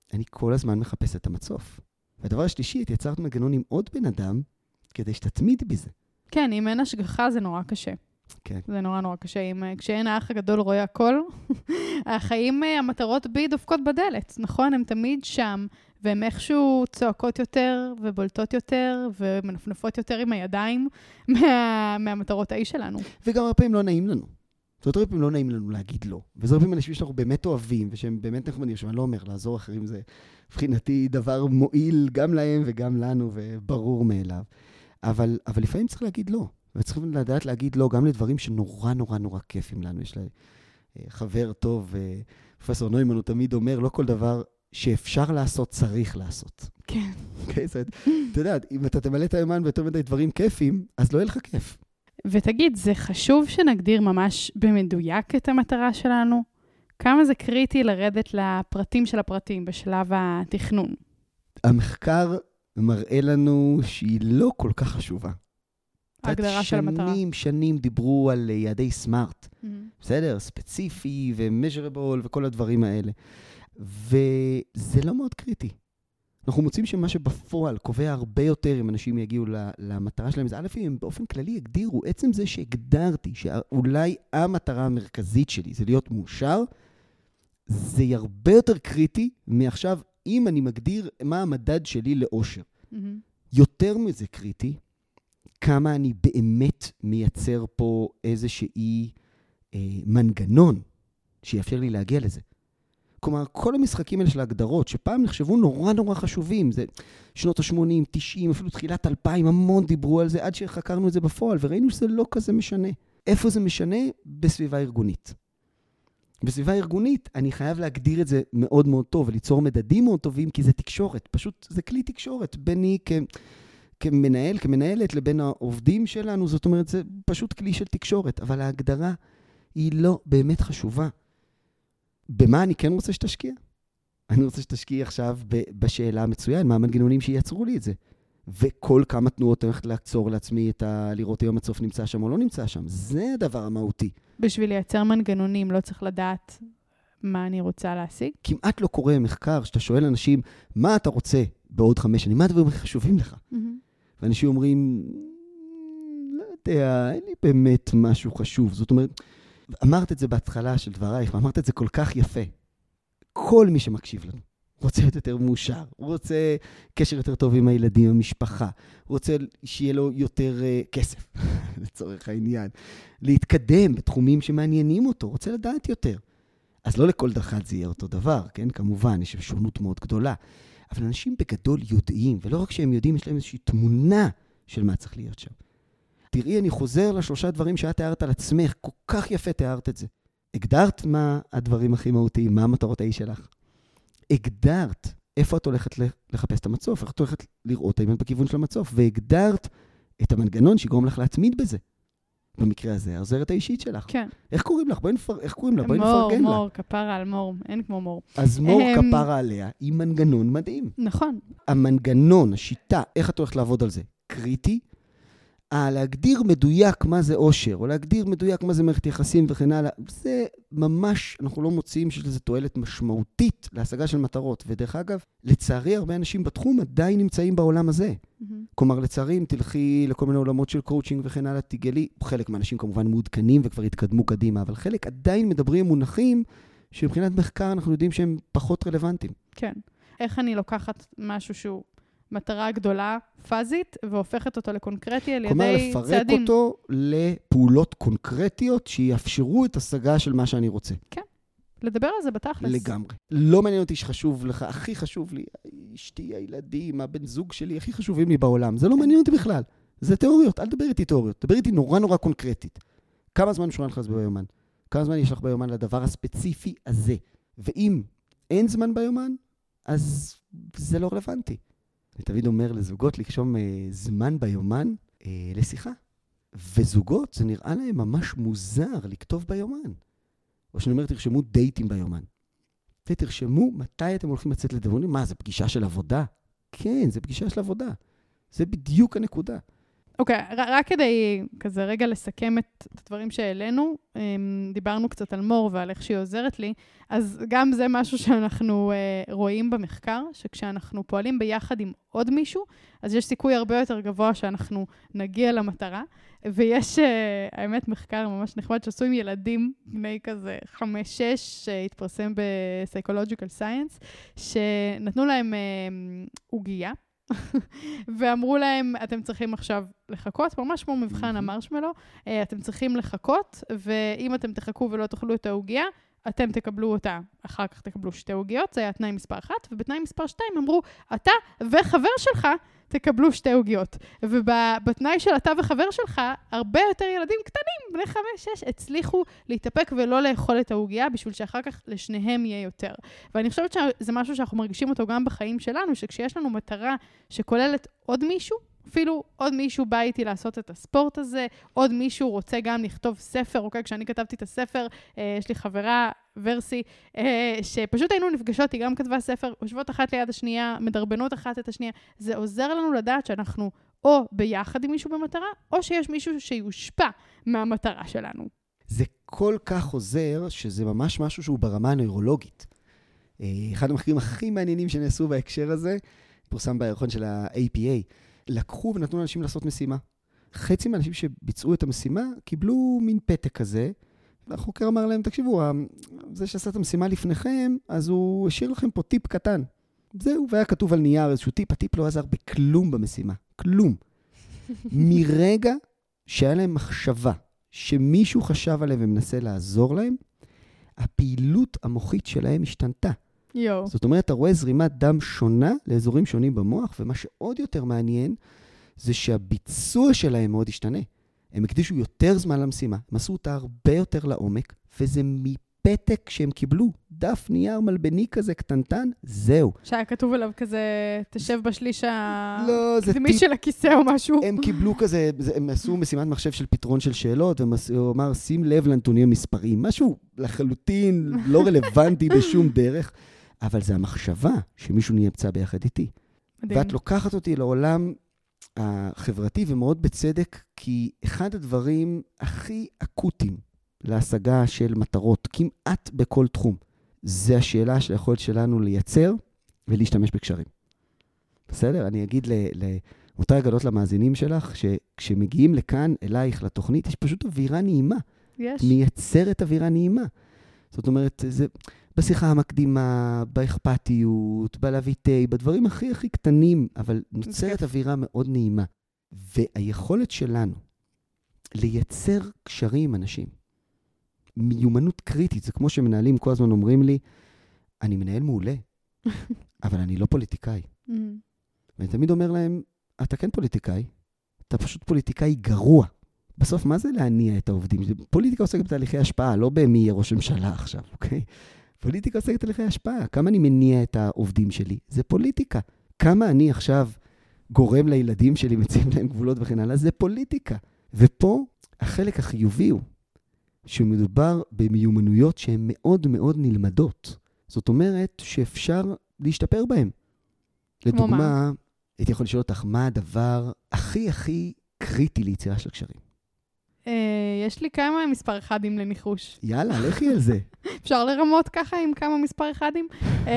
אני כל הזמן מחפש את המצוף. והדבר השלישי, את יצרת מנגנון עם עוד בן אדם, כדי שתתמיד בזה. כן, אם אין השגחה זה נורא קשה. כן. זה נורא נורא קשה. אם, כשאין האח הגדול רואה הכל, החיים, המטרות בי דופקות בדלת, נכון? הם תמיד שם, והן איכשהו צועקות יותר, ובולטות יותר, ומנפנפות יותר עם הידיים, מה, מהמטרות האי שלנו. וגם הרבה פעמים לא נעים לנו. זאת אומרת, הרבה פעמים לא נעים לנו להגיד לא. וזה הרבה פעמים אנשים שאנחנו באמת אוהבים, ושהם באמת נחמדים, שאני לא אומר, לעזור אחרים זה, מבחינתי, דבר מועיל גם להם וגם לנו, וברור מאליו. אבל, אבל לפעמים צריך להגיד לא. וצריכים לדעת להגיד לא, גם לדברים שנורא נורא נורא כיפים לנו. יש לי חבר טוב, פרופסור נוימן, הוא תמיד אומר, לא כל דבר שאפשר לעשות, צריך לעשות. כן. אוקיי? זאת אומרת, אתה יודע, אם אתה תמלא את היומן ויותר מדי דברים כיפים, אז לא יהיה לך כיף. ותגיד, זה חשוב שנגדיר ממש במדויק את המטרה שלנו? כמה זה קריטי לרדת לפרטים של הפרטים בשלב התכנון? המחקר מראה לנו שהיא לא כל כך חשובה. ההגדרה של המטרה. שנים, שנים דיברו על יעדי סמארט. Mm-hmm. בסדר? ספציפי ו-measurable וכל הדברים האלה. וזה לא מאוד קריטי. אנחנו מוצאים שמה שבפועל קובע הרבה יותר אם אנשים יגיעו למטרה שלהם. זה א' אם הם באופן כללי יגדירו, עצם זה שהגדרתי שאולי המטרה המרכזית שלי זה להיות מאושר, זה הרבה יותר קריטי מעכשיו אם אני מגדיר מה המדד שלי לאושר. Mm-hmm. יותר מזה קריטי, כמה אני באמת מייצר פה איזושהי אה, מנגנון שיאפשר לי להגיע לזה. כלומר, כל המשחקים האלה של ההגדרות, שפעם נחשבו נורא נורא חשובים, זה שנות ה-שמונים, תשעים, אפילו תחילת אלפיים, המון דיברו על זה, עד שחקרנו את זה בפועל, וראינו שזה לא כזה משנה. איפה זה משנה? בסביבה ארגונית. בסביבה ארגונית, אני חייב להגדיר את זה מאוד מאוד טוב, וליצור מדדים מאוד טובים, כי זה תקשורת. פשוט, זה כלי תקשורת, ביני כ... כמנהל, כמנהלת, לבין העובדים שלנו, זאת אומרת, זה פשוט כלי של תקשורת, אבל ההגדרה היא לא באמת חשובה. במה אני כן רוצה שתשקיע? אני רוצה שתשקיע עכשיו בשאלה המצוין, מה המנגנונים שייצרו לי את זה. וכל כמה תנועות הולכת לעצור לעצמי את ה... לראות היום הצוף נמצא שם או לא נמצא שם. זה הדבר המהותי. בשביל לייצר מנגנונים לא צריך לדעת מה אני רוצה להשיג? כמעט לא קורה מחקר שאתה שואל אנשים, מה אתה רוצה בעוד חמש שנים? מה הדברים הכי חשובים לך? Mm-hmm. ואנשים אומרים, לא יודע, אין לי באמת משהו חשוב. זאת אומרת, אמרת את זה בהתחלה של דברייך, ואמרת את זה כל כך יפה. כל מי שמקשיב לנו רוצה להיות יותר מאושר, הוא רוצה קשר יותר טוב עם הילדים, המשפחה, הוא רוצה שיהיה לו יותר uh, כסף, לצורך העניין, להתקדם בתחומים שמעניינים אותו, רוצה לדעת יותר. אז לא לכל דחת זה יהיה אותו דבר, כן? כמובן, יש שונות מאוד גדולה. אבל אנשים בגדול יודעים, ולא רק שהם יודעים, יש להם איזושהי תמונה של מה צריך להיות שם. תראי, אני חוזר לשלושה דברים שאת תיארת על עצמך, כל כך יפה תיארת את זה. הגדרת מה הדברים הכי מהותיים, מה המטרות האי שלך. הגדרת איפה את הולכת לחפש את המצוף, איך את הולכת לראות האם את בכיוון של המצוף, והגדרת את המנגנון שיגרום לך להתמיד בזה. במקרה הזה, העוזרת האישית שלך. כן. איך קוראים לך? בואי נפר... איך קוראים לה? בואי נפרגן לה. מור, מור, כפרה על מור, אין כמו מור. אז מור כפרה עליה, היא מנגנון מדהים. נכון. המנגנון, השיטה, איך את הולכת לעבוד על זה? קריטי. אה, להגדיר מדויק מה זה אושר, או להגדיר מדויק מה זה מערכת יחסים וכן הלאה, זה ממש, אנחנו לא מוצאים שיש לזה תועלת משמעותית להשגה של מטרות. ודרך אגב, לצערי הרבה אנשים בתחום עדיין נמצאים בעולם הזה. Mm-hmm. כלומר, לצערי, אם תלכי לכל מיני עולמות של קואוצ'ינג וכן הלאה, תגלי, חלק מהאנשים כמובן מעודכנים וכבר התקדמו קדימה, אבל חלק עדיין מדברים מונחים שמבחינת מחקר אנחנו יודעים שהם פחות רלוונטיים. כן. איך אני לוקחת משהו שהוא מטרה גדולה, פזית, והופכת אותו לקונקרטי על ידי צעדים. כלומר, לפרק אותו לפעולות קונקרטיות שיאפשרו את השגה של מה שאני רוצה. כן. לדבר על זה בתכלס. לגמרי. לא מעניין אותי שחשוב לך, הכי חשוב לי, אשתי, הילדים, הבן זוג שלי, הכי חשובים לי בעולם. זה לא מעניין אותי בכלל. זה תיאוריות, אל תדבר איתי תיאוריות. תדבר איתי נורא נורא קונקרטית. כמה זמן משורה לך ביומן? כמה זמן יש לך ביומן לדבר הספציפי הזה? ואם אין זמן ביומן, אז זה לא רלוונטי. אני תמיד אומר לזוגות לקשום אה, זמן ביומן אה, לשיחה. וזוגות, זה נראה להם ממש מוזר לכתוב ביומן. או שאני אומר, תרשמו דייטים ביומן. ותרשמו מתי אתם הולכים לצאת לדברים. מה, זה פגישה של עבודה? כן, זה פגישה של עבודה. זה בדיוק הנקודה. אוקיי, רק כדי כזה רגע לסכם את הדברים שהעלינו, דיברנו קצת על מור ועל איך שהיא עוזרת לי, אז גם זה משהו שאנחנו רואים במחקר, שכשאנחנו פועלים ביחד עם עוד מישהו, אז יש סיכוי הרבה יותר גבוה שאנחנו נגיע למטרה, ויש, האמת, מחקר ממש נחמד שעשו עם ילדים בני כזה חמש שש, שהתפרסם ב-Psychological Science, שנתנו להם עוגיה, ואמרו להם, אתם צריכים עכשיו לחכות, ממש כמו מבחן המרשמלו, אתם צריכים לחכות, ואם אתם תחכו ולא תאכלו את העוגיה, אתם תקבלו אותה, אחר כך תקבלו שתי עוגיות, זה היה תנאי מספר אחת, ובתנאי מספר שתיים אמרו, אתה וחבר שלך תקבלו שתי עוגיות. ובתנאי של אתה וחבר שלך, הרבה יותר ילדים קטנים, בני חמש שש, הצליחו להתאפק ולא לאכול את העוגיה, בשביל שאחר כך לשניהם יהיה יותר. ואני חושבת שזה משהו שאנחנו מרגישים אותו גם בחיים שלנו, שכשיש לנו מטרה שכוללת עוד מישהו, אפילו עוד מישהו בא איתי לעשות את הספורט הזה, עוד מישהו רוצה גם לכתוב ספר, אוקיי? כשאני כתבתי את הספר, אה, יש לי חברה, ורסי, אה, שפשוט היינו נפגשות, היא גם כתבה ספר, יושבות אחת ליד השנייה, מדרבנות אחת את השנייה. זה עוזר לנו לדעת שאנחנו או ביחד עם מישהו במטרה, או שיש מישהו שיושפע מהמטרה שלנו. זה כל כך עוזר, שזה ממש משהו שהוא ברמה הנוירולוגית. אחד המחקרים הכי מעניינים שנעשו בהקשר הזה, פורסם בערכון של ה-איי פי איי, לקחו ונתנו לאנשים לעשות משימה. חצי מהאנשים שביצעו את המשימה, קיבלו מין פתק כזה, והחוקר אמר להם, תקשיבו, זה שעשה את המשימה לפניכם, אז הוא השאיר לכם פה טיפ קטן. זהו, והיה כתוב על נייר איזשהו טיפ, הטיפ לא עזר בכלום במשימה. כלום. מרגע שהיה להם מחשבה, שמישהו חשב עליהם ומנסה לעזור להם, הפעילות המוחית שלהם השתנתה. יו. זאת אומרת, אתה רואה זרימת דם שונה לאזורים שונים במוח, ומה שעוד יותר מעניין, זה שהביצוע שלהם מאוד השתנה. הם הקדישו יותר זמן למשימה, הם עשו אותה הרבה יותר לעומק, וזה מפתק שהם קיבלו, דף נייר מלבני כזה קטנטן, זהו. שהיה כתוב עליו כזה, תשב בשליש הקדמי של הכיסא או משהו. הם קיבלו כזה, הם עשו משימת מחשב של פתרון של שאלות, והוא אמר, שים לב לנתונים המספריים, משהו לחלוטין לא רלוונטי בשום דרך, אבל זה המחשבה שמישהו נמצא ביחד איתי. מדהים. ואת לוקחת אותי לעולם החברתי ומאוד בצדק, כי אחד הדברים הכי אקוטיים להשגה של מטרות, כמעט בכל תחום, זה השאלה של היכולת שלנו לייצר ולהשתמש בקשרים. בסדר? אני אגיד לאותה הגדות למאזינים שלך, שכשמגיעים לכאן אלייך לתוכנית, יש פשוט אווירה נעימה. יש. מייצרת אווירה נעימה. זאת אומרת, זה בשיחה המקדימה, באכפתיות, בלוויטי, בדברים הכי הכי קטנים, אבל נוצרת אווירה מאוד נעימה. והיכולת שלנו לייצר קשרים עם אנשים, מיומנות קריטית, זה כמו שמנהלים כל הזמן אומרים לי, אני מנהל מעולה, אבל אני לא פוליטיקאי. ואני תמיד אומר להם, אתה כן פוליטיקאי, אתה פשוט פוליטיקאי גרוע. בסוף, מה זה להניע את העובדים? פוליטיקה עוסקת בתהליכי השפעה, לא במי יהיה ראש ממשלה עכשיו, אוקיי? פוליטיקה עוסקת בתהליכי השפעה. כמה אני מניע את העובדים שלי? זה פוליטיקה. כמה אני עכשיו גורם לילדים שלי, מציב להם גבולות וכן הלאה? זה פוליטיקה. ופה, החלק החיובי הוא, שמדובר במיומנויות שהן מאוד מאוד נלמדות. זאת אומרת שאפשר להשתפר בהן. לדוגמה, הייתי יכול לשאול אותך, מה הדבר הכי הכי קריטי ליצירה של קשרים? יש לי כמה מספר אחדים לניחוש. יאללה, לכי על זה. אפשר לרמות ככה עם כמה מספר אחדים?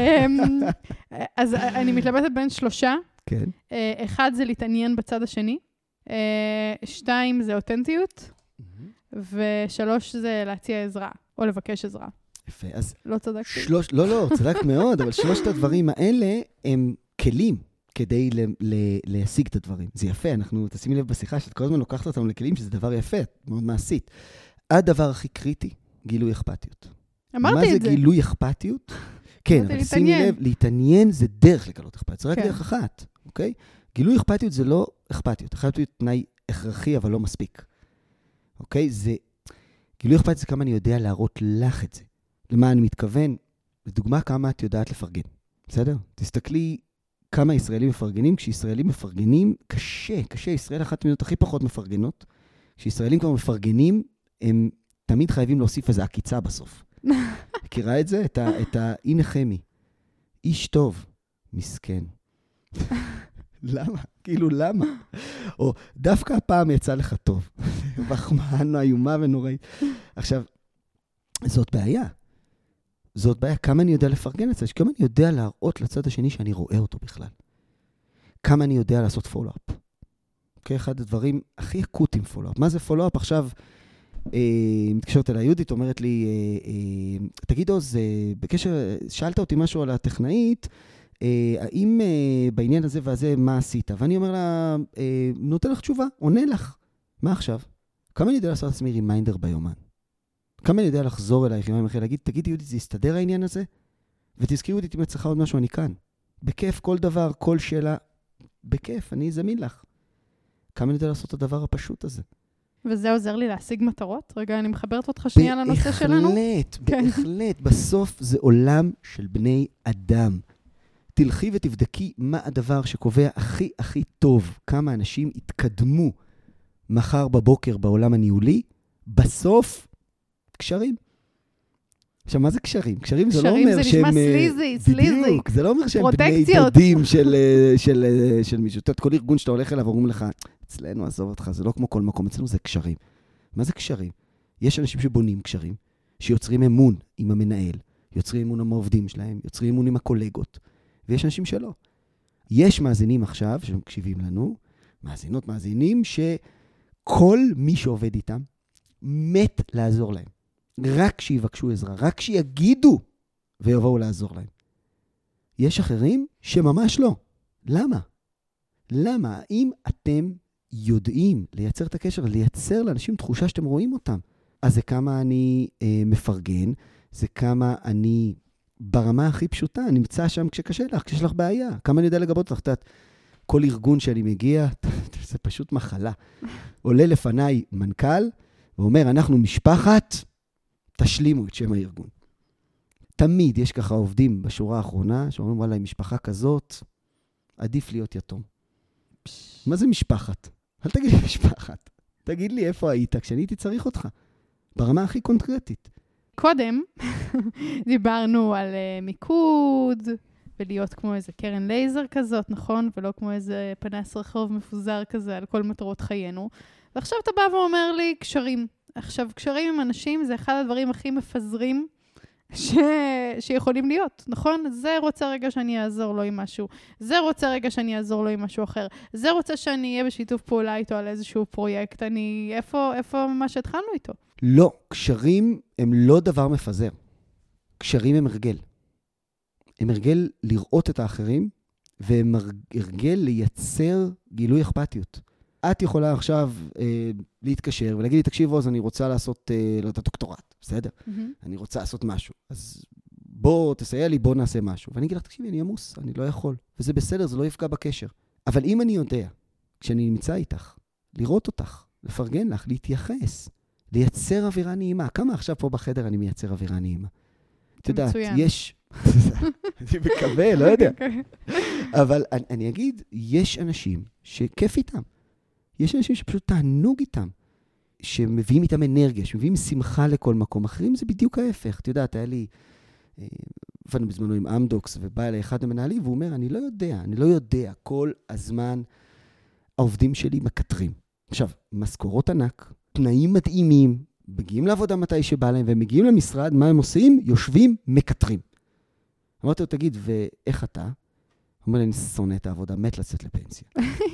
אז אני מתלבטת בין שלושה. כן. אחד זה להתעניין בצד השני. שתיים זה אותנטיות. ושלוש זה להציע עזרה, או לבקש עזרה. יפה, אז... לא צדקתי. שלוש, לא, לא, צדקת מאוד, אבל שלושת הדברים האלה הם כלים כדי ל, ל, להשיג את הדברים. זה יפה, אנחנו תשימי לב בשיחה שאת כל הזמן לוקחת אותנו לכלים, שזה דבר יפה, מאוד מעשית. הדבר הכי קריטי, גילוי אכפתיות. אמרתי את זה. מה זה גילוי אכפתיות? כן, אבל שימי לב, להתעניין זה דרך לגלות אכפתיות, זה רק דרך אחת, אוקיי? גילוי אכפתיות זה לא אכפתיות, אכפתיות תנאי הכרחי, אבל לא מספיק. אוקיי? זה, גילוי אכפתיות זה כמה אני יודע להראות לך את זה. למה אני מתכוון? לדוגמה, כמה את יודעת לפרגן. בסדר? תסתכלי כמה ישראלים מפרגנים. כשישראלים מפרגנים, קשה, קשה. ישראל אחת המדינות הכי פחות מפרגנות. כשישראלים כבר מפרגנים, הם תמיד חייבים להוסיף איזו עקיצה בסוף. מכירה את זה? את ה, את ה, הנה חמי. איש טוב. מסכן. למה? כאילו, למה? או דווקא הפעם יצא לך טוב. מחמאה איומה ונוראית. עכשיו, זאת בעיה. זאת בעיה. כמה אני יודע לפרגן את זה? כמה אני יודע להראות לצד השני שאני רואה אותו בכלל? כמה אני יודע לעשות פולו-אפ? אוקיי, אחד הדברים הכי אקוטיים פולו-אפ. מה זה פולו-אפ? עכשיו, אה, מתקשרת אליי יהודית, אומרת לי, אה, אה, תגיד עוז, אה, בקשר, שאלת אותי משהו על הטכנאית, אה, האם אה, בעניין הזה והזה, מה עשית? ואני אומר לה, אה, נותן לך תשובה, עונה לך. מה עכשיו? כמה אני יודע לעשות עצמי רימיינדר ביומן? כמה אני יודע לחזור אלייך יומיים אחרי, להגיד, תגידי יהודית, זה יסתדר העניין הזה? ותזכירו אותי, אם את צריכה עוד משהו, אני כאן. בכיף, כל דבר, כל שאלה, בכיף, אני זמין לך. כמה אני יודע לעשות את הדבר הפשוט הזה? וזה עוזר לי להשיג מטרות? רגע, אני מחברת אותך שנייה לנושא שלנו. בהחלט, בהחלט. בסוף זה עולם של בני אדם. תלכי ותבדקי מה הדבר שקובע הכי הכי טוב, כמה אנשים יתקדמו מחר בבוקר בעולם הניהולי, בסוף קשרים. עכשיו, מה זה קשרים? קשרים זה לא אומר שהם... קשרים זה נשמע סליזי, סליזי. בדיוק, זה לא אומר שהם בני דודים של מישהו. אתה יודעת, כל ארגון שאתה הולך אליו, אומרים לך, אצלנו, עזוב אותך, זה לא כמו כל מקום, אצלנו זה קשרים. מה זה קשרים? יש אנשים שבונים קשרים, שיוצרים אמון עם המנהל, יוצרים אמון עם העובדים שלהם, יוצרים אמון עם הקולגות, ויש אנשים שלא. יש מאזינים עכשיו, שמקשיבים לנו, מאזינות, מאזינים, שכל מי שעובד איתם, מת לעזור להם. רק שיבקשו עזרה, רק שיגידו ויבואו לעזור להם. יש אחרים שממש לא. למה? למה? אם אתם יודעים לייצר את הקשר, לייצר לאנשים תחושה שאתם רואים אותם, אז זה כמה אני אה, מפרגן, זה כמה אני ברמה הכי פשוטה, נמצא שם כשקשה לך, כשיש לך בעיה. כמה אני יודע לגבות לך? תת, כל ארגון שאני מגיע, זה פשוט מחלה. עולה לפניי מנכ"ל, ואומר, אנחנו משפחת, תשלימו את שם הארגון. תמיד יש ככה עובדים בשורה האחרונה, שאומרים, וואלה, עם משפחה כזאת, עדיף להיות יתום. מה זה משפחת? אל תגיד לי משפחת. תגיד לי איפה היית כשאני הייתי צריך אותך. ברמה הכי קונקרטית. קודם דיברנו על uh, מיקוד, ולהיות כמו איזה קרן לייזר כזאת, נכון? ולא כמו איזה פנס רחוב מפוזר כזה על כל מטרות חיינו. ועכשיו אתה בא ואומר לי, קשרים. עכשיו, קשרים עם אנשים זה אחד הדברים הכי מפזרים ש... שיכולים להיות, נכון? זה רוצה רגע שאני אעזור לו עם משהו. זה רוצה רגע שאני אעזור לו עם משהו אחר. זה רוצה שאני אהיה בשיתוף פעולה איתו על איזשהו פרויקט. אני... איפה, איפה מה שהתחלנו איתו? לא, קשרים הם לא דבר מפזר. קשרים הם הרגל. הם הרגל לראות את האחרים, והם הרגל לייצר גילוי אכפתיות. את יכולה עכשיו אה, להתקשר ולהגיד לי, תקשיב עוז, אני רוצה לעשות אה, לא, את הדוקטורט, בסדר? Mm-hmm. אני רוצה לעשות משהו. אז בוא תסייע לי, בוא נעשה משהו. ואני אגיד לך, תקשיבי, אני עמוס, אני לא יכול. וזה בסדר, זה לא יפגע בקשר. אבל אם אני יודע, כשאני נמצא איתך, לראות אותך, לפרגן לך, להתייחס, לייצר אווירה נעימה. כמה עכשיו פה בחדר אני מייצר אווירה נעימה? את יודעת, יש... אני מקווה, לא יודע. אבל אני, אני אגיד, יש אנשים שכיף איתם. יש אנשים שפשוט תענוג איתם, שמביאים איתם אנרגיה, שמביאים שמחה לכל מקום. אחרים זה בדיוק ההפך. את יודעת, היה לי, עבדנו בזמנו עם אמדוקס, ובא אליי אחד המנהלים, והוא אומר, אני לא יודע, אני לא יודע, כל הזמן העובדים שלי מקטרים. עכשיו, משכורות ענק, תנאים מדהימים, מגיעים לעבודה מתי שבא להם, והם מגיעים למשרד, מה הם עושים? יושבים, מקטרים. אמרתי לו, תגיד, ואיך אתה? הוא אומר לי, אני שונא את העבודה, מת לצאת לפנסיה.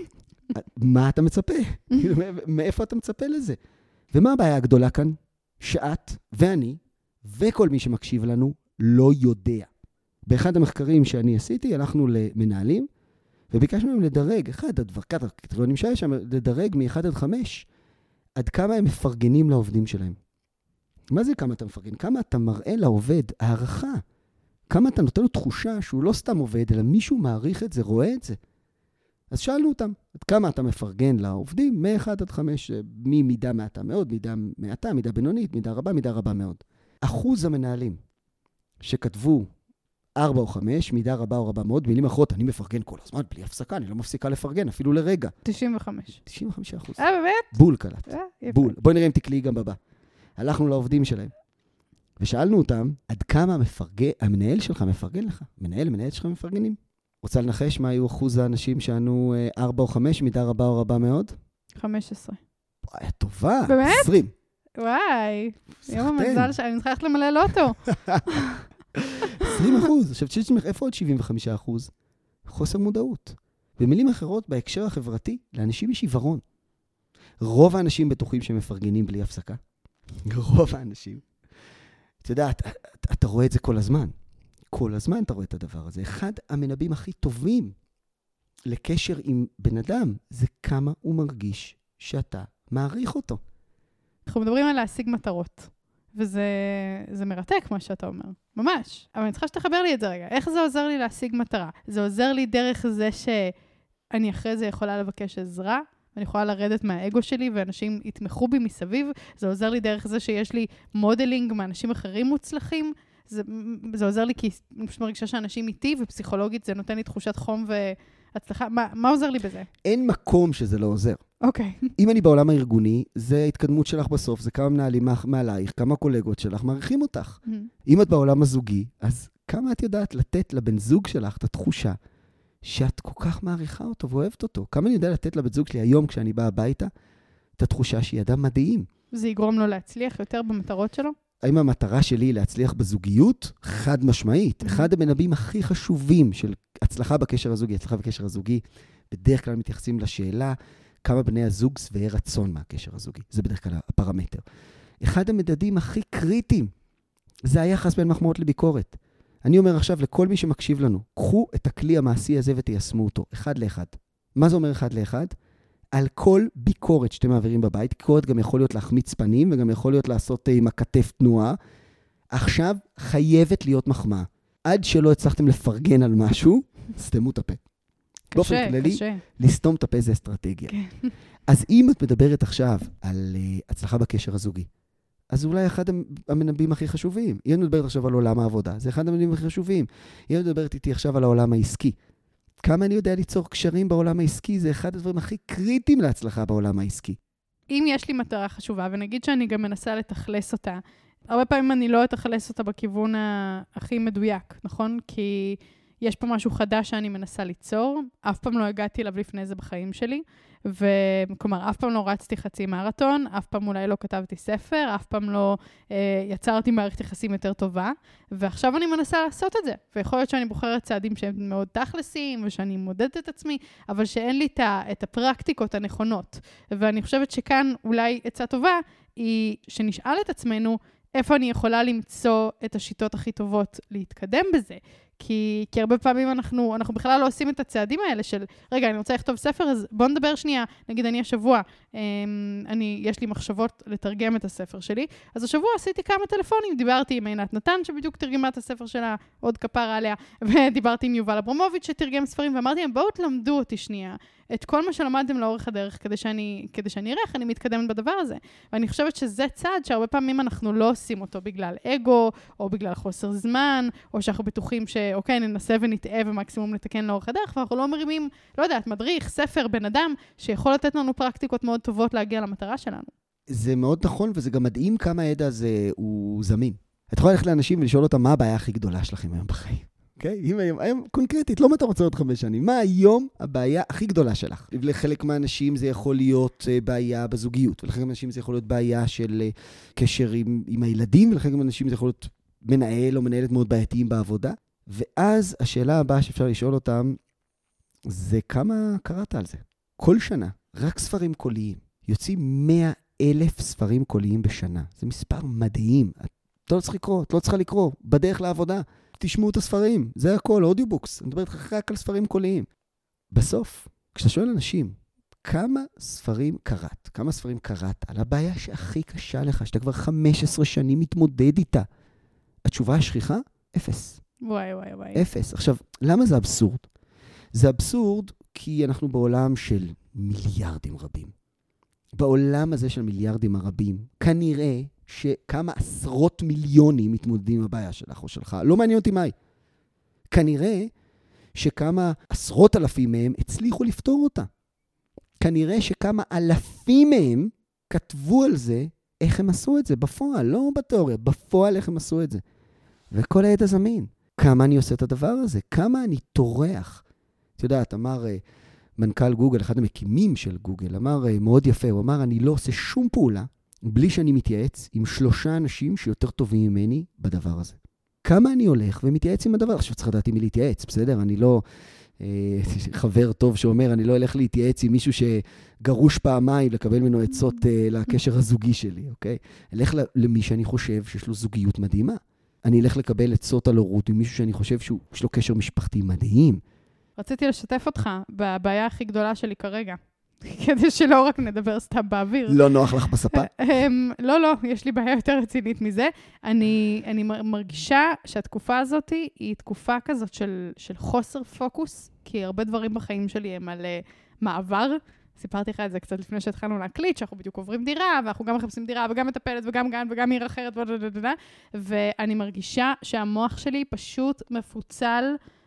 מה אתה מצפה? מאיפה אתה מצפה לזה? ומה הבעיה הגדולה כאן? שאת ואני, וכל מי שמקשיב לנו, לא יודע. באחד המחקרים שאני עשיתי, הלכנו למנהלים, וביקשנו להם לדרג, אחד הדבקת הקריטריונים שיש שם, לדרג מ-אחד עד חמש, עד כמה הם מפרגנים לעובדים שלהם. מה זה כמה אתה מפרגן? כמה אתה מראה לעובד הערכה? כמה אתה נותן לו תחושה שהוא לא סתם עובד, אלא מישהו מעריך את זה, רואה את זה. אז שאלנו אותם, עד כמה אתה מפרגן לעובדים? מ-אחד עד חמש, ממידה מעטה מאוד, מידה מעטה, מידה בינונית, מידה רבה, מידה רבה מאוד. אחוז המנהלים שכתבו ארבע או חמש, מידה רבה או רבה מאוד, מילים אחרות, אני מפרגן כל הזמן, בלי הפסקה, אני לא מפסיקה לפרגן, אפילו לרגע. תשעים וחמש. תשעים וחמישה אחוז. אה, באמת? בול קלט. אה, בול. בואי נראה אם תקליעי גם בבא. הלכנו לעובדים שלהם, ושאלנו אותם, עד כמה המפרגן, המנהל שלך מפרגן לך? מנהל, מנהל שלך מפרגנים? רוצה לנחש מה היו אחוז האנשים שענו ארבע או חמש, מידה רבה או רבה מאוד? חמש עשרה. וואי, טובה. באמת? עשרים. וואי, יום המזל שאני צריכה ללכת למלא לוטו. עשרים אחוז. עכשיו, תשאיר לך, איפה עוד שבעים וחמישה אחוז? חוסר מודעות. במילים אחרות, בהקשר החברתי, לאנשים יש עיוורון. רוב האנשים בטוחים שהם מפרגנים בלי הפסקה. רוב האנשים. אתה יודע, אתה, אתה רואה את זה כל הזמן. כל הזמן אתה רואה את הדבר הזה. אחד המנבאים הכי טובים לקשר עם בן אדם, זה כמה הוא מרגיש שאתה מעריך אותו. אנחנו מדברים על להשיג מטרות, וזה זה מרתק מה שאתה אומר, ממש. אבל אני צריכה שתחבר לי את זה רגע. איך זה עוזר לי להשיג מטרה? זה עוזר לי דרך זה שאני אחרי זה יכולה לבקש עזרה, אני יכולה לרדת מהאגו שלי, ואנשים יתמכו בי מסביב. זה עוזר לי דרך זה שיש לי מודלינג מאנשים אחרים מוצלחים. זה, זה עוזר לי כי אני פשוט מרגישה שאנשים איתי, ופסיכולוגית זה נותן לי תחושת חום והצלחה. מה, מה עוזר לי בזה? אין מקום שזה לא עוזר. אוקיי. אם אני בעולם הארגוני, זה התקדמות שלך בסוף, זה כמה מנהלים מעלייך, כמה קולגות שלך, מעריכים אותך. Mm-hmm. אם את בעולם הזוגי, אז כמה את יודעת לתת לבן זוג שלך את התחושה שאת כל כך מעריכה אותו ואוהבת אותו? כמה אני יודע לתת לבן זוג שלי היום כשאני באה הביתה, את התחושה שהיא אדם מדהים? זה יגרום לו להצליח יותר במטרות שלו? האם המטרה שלי היא להצליח בזוגיות? חד משמעית. Mm-hmm. אחד המנבאים הכי חשובים של הצלחה בקשר הזוגי, הצלחה בקשר הזוגי, בדרך כלל מתייחסים לשאלה כמה בני הזוג שבעי רצון מהקשר הזוגי. זה בדרך כלל הפרמטר. אחד המדדים הכי קריטיים, זה היחס בין מחמאות לביקורת. אני אומר עכשיו לכל מי שמקשיב לנו, קחו את הכלי המעשי הזה ותיישמו אותו, אחד לאחד. מה זה אומר אחד לאחד? על כל ביקורת שאתם מעבירים בבית, ביקורת גם יכול להיות להחמיץ פנים, וגם יכול להיות לעשות עם הכתף תנועה. עכשיו חייבת להיות מחמאה. עד שלא הצלחתם לפרגן על משהו, סתמו את הפה. באופן כללי, לסתום את הפה זה אסטרטגיה. אז אם את מדברת עכשיו על uh, הצלחה בקשר הזוגי, אז אולי אחד המנבאים הכי חשובים. אם את מדברת עכשיו על עולם העבודה, זה אחד המנבאים הכי חשובים. אם את מדברת איתי עכשיו על העולם העסקי, כמה אני יודע ליצור קשרים בעולם העסקי, זה אחד הדברים הכי קריטיים להצלחה בעולם העסקי. אם יש לי מטרה חשובה, ונגיד שאני גם מנסה לתכלס אותה, הרבה פעמים אני לא אתכלס אותה בכיוון הכי מדויק, נכון? כי יש פה משהו חדש שאני מנסה ליצור, אף פעם לא הגעתי אליו לפני זה בחיים שלי, וכלומר, אף פעם לא רצתי חצי מרתון, אף פעם אולי לא כתבתי ספר, אף פעם לא אה, יצרתי מערכת יחסים יותר טובה, ועכשיו אני מנסה לעשות את זה, ויכול להיות שאני בוחרת צעדים שהם מאוד תכלסיים, ושאני מודדת את עצמי, אבל שאין לי את הפרקטיקות הנכונות, ואני חושבת שכאן אולי עצה טובה, היא שנשאל את עצמנו, איפה אני יכולה למצוא את השיטות הכי טובות להתקדם בזה, כי, כי הרבה פעמים אנחנו, אנחנו בכלל לא עושים את הצעדים האלה של, רגע, אני רוצה לכתוב ספר, אז בוא נדבר שנייה, נגיד אני השבוע, אני, יש לי מחשבות לתרגם את הספר שלי, אז השבוע עשיתי כמה טלפונים, דיברתי עם עינת נתן, שבדיוק תרגמה את הספר שלה, עוד כפרה עליה, ודיברתי עם יובל אברמוביץ' שתרגם ספרים, ואמרתי להם, בואו תלמדו אותי שנייה, את כל מה שלמדתם לאורך הדרך, כדי שאני, כדי שאני אראה איך אני מתקדמת בדבר הזה. ואני חושבת שזה צעד שהרבה פעמים אנחנו לא עושים אותו בגלל אגו, או בגלל חוסר זמן, או שאנחנו בטוחים שאוקיי, ננסה ונטעה ומקסימום נתקן לאורך הדרך, ואנחנו לא מרימים, לא יודעת, מדריך, ספר, בן אדם, שיכול לתת לנו פרקטיקות מאוד טובות להגיע למטרה שלנו. זה מאוד נכון, וזה גם מדהים כמה הידע הזה הוא זמין. את יכולה ללכת לאנשים ולשאול אותם מה הבעיה הכי גדולה שלכם היום בחיים. אוקיי? אם היום, היום קונקרטית, לא מה אתה רוצה עוד חמש שנים. מה היום הבעיה הכי גדולה שלך? לחלק מהאנשים זה יכול להיות בעיה בזוגיות, ולחלק מהאנשים זה יכול להיות בעיה של קשר עם, עם הילדים, ולחלק מהאנשים זה יכול להיות מנהל או מנהלת מאוד בעייתיים בעבודה. ואז השאלה הבאה שאפשר לשאול אותם, זה כמה קראת על זה? כל שנה, רק ספרים קוליים. יוצאים מאה אלף ספרים קוליים בשנה. זה מספר מדהים. את לא צריך לקרוא, את לא צריכה לקרוא. בדרך לעבודה. תשמעו את הספרים, זה הכל, אודיובוקס, אני מדברת רק על ספרים קוליים. בסוף, כשאתה שואל אנשים, כמה ספרים קראת, כמה ספרים קראת על הבעיה שהכי קשה לך, שאתה כבר חמש עשרה שנים מתמודד איתה, התשובה השכיחה? אפס. וואי, וואי, וואי. אפס. עכשיו, למה זה אבסורד? זה אבסורד כי אנחנו בעולם של מיליארדים רבים. בעולם הזה של מיליארדים הרבים, כנראה שכמה עשרות מיליונים מתמודדים עם הבעיה שלך או שלך. לא מעניין אותי מהי. כנראה שכמה עשרות אלפים מהם הצליחו לפתור אותה. כנראה שכמה אלפים מהם כתבו על זה איך הם עשו את זה בפועל, לא בתיאוריה, בפועל איך הם עשו את זה. וכל הידע זמין. כמה אני עושה את הדבר הזה? כמה אני תורח את יודעת, אמר מנכ"ל גוגל, אחד המקימים של גוגל, אמר מאוד יפה, הוא אמר, אני לא עושה שום פעולה, בלי שאני מתייעץ עם שלושה אנשים שיותר טובים ממני בדבר הזה. כמה אני הולך ומתייעץ עם הדבר? עכשיו צריך לדעת עם מי להתייעץ, בסדר? אני לא אה, חבר טוב שאומר, אני לא אלך להתייעץ עם מישהו שגרוש פעמיים לקבל ממנו עצות אה, לקשר הזוגי שלי, אוקיי? אלך למי שאני חושב שיש לו זוגיות מדהימה. אני אלך לקבל עצות על הורות עם מישהו שאני חושב שיש לו קשר משפחתי מדהים. רציתי לשתף אותך בבעיה הכי גדולה שלי כרגע. כדי שלא רק נדבר סתם באוויר. לא נוח לך בספה? לא, לא, יש לי בעיה יותר רצינית מזה. אני, אני מרגישה שהתקופה הזאת היא תקופה כזאת של, של חוסר פוקוס, כי הרבה דברים בחיים שלי הם על מעבר. סיפרתי לך את זה קצת לפני שהתחלנו להקליט, שאנחנו בדיוק עוברים דירה, ואנחנו גם מחפשים דירה, וגם מטפלת, וגם גן, וגם עיר אחרת, ואני מרגישה שהמוח שלי פשוט מפוצל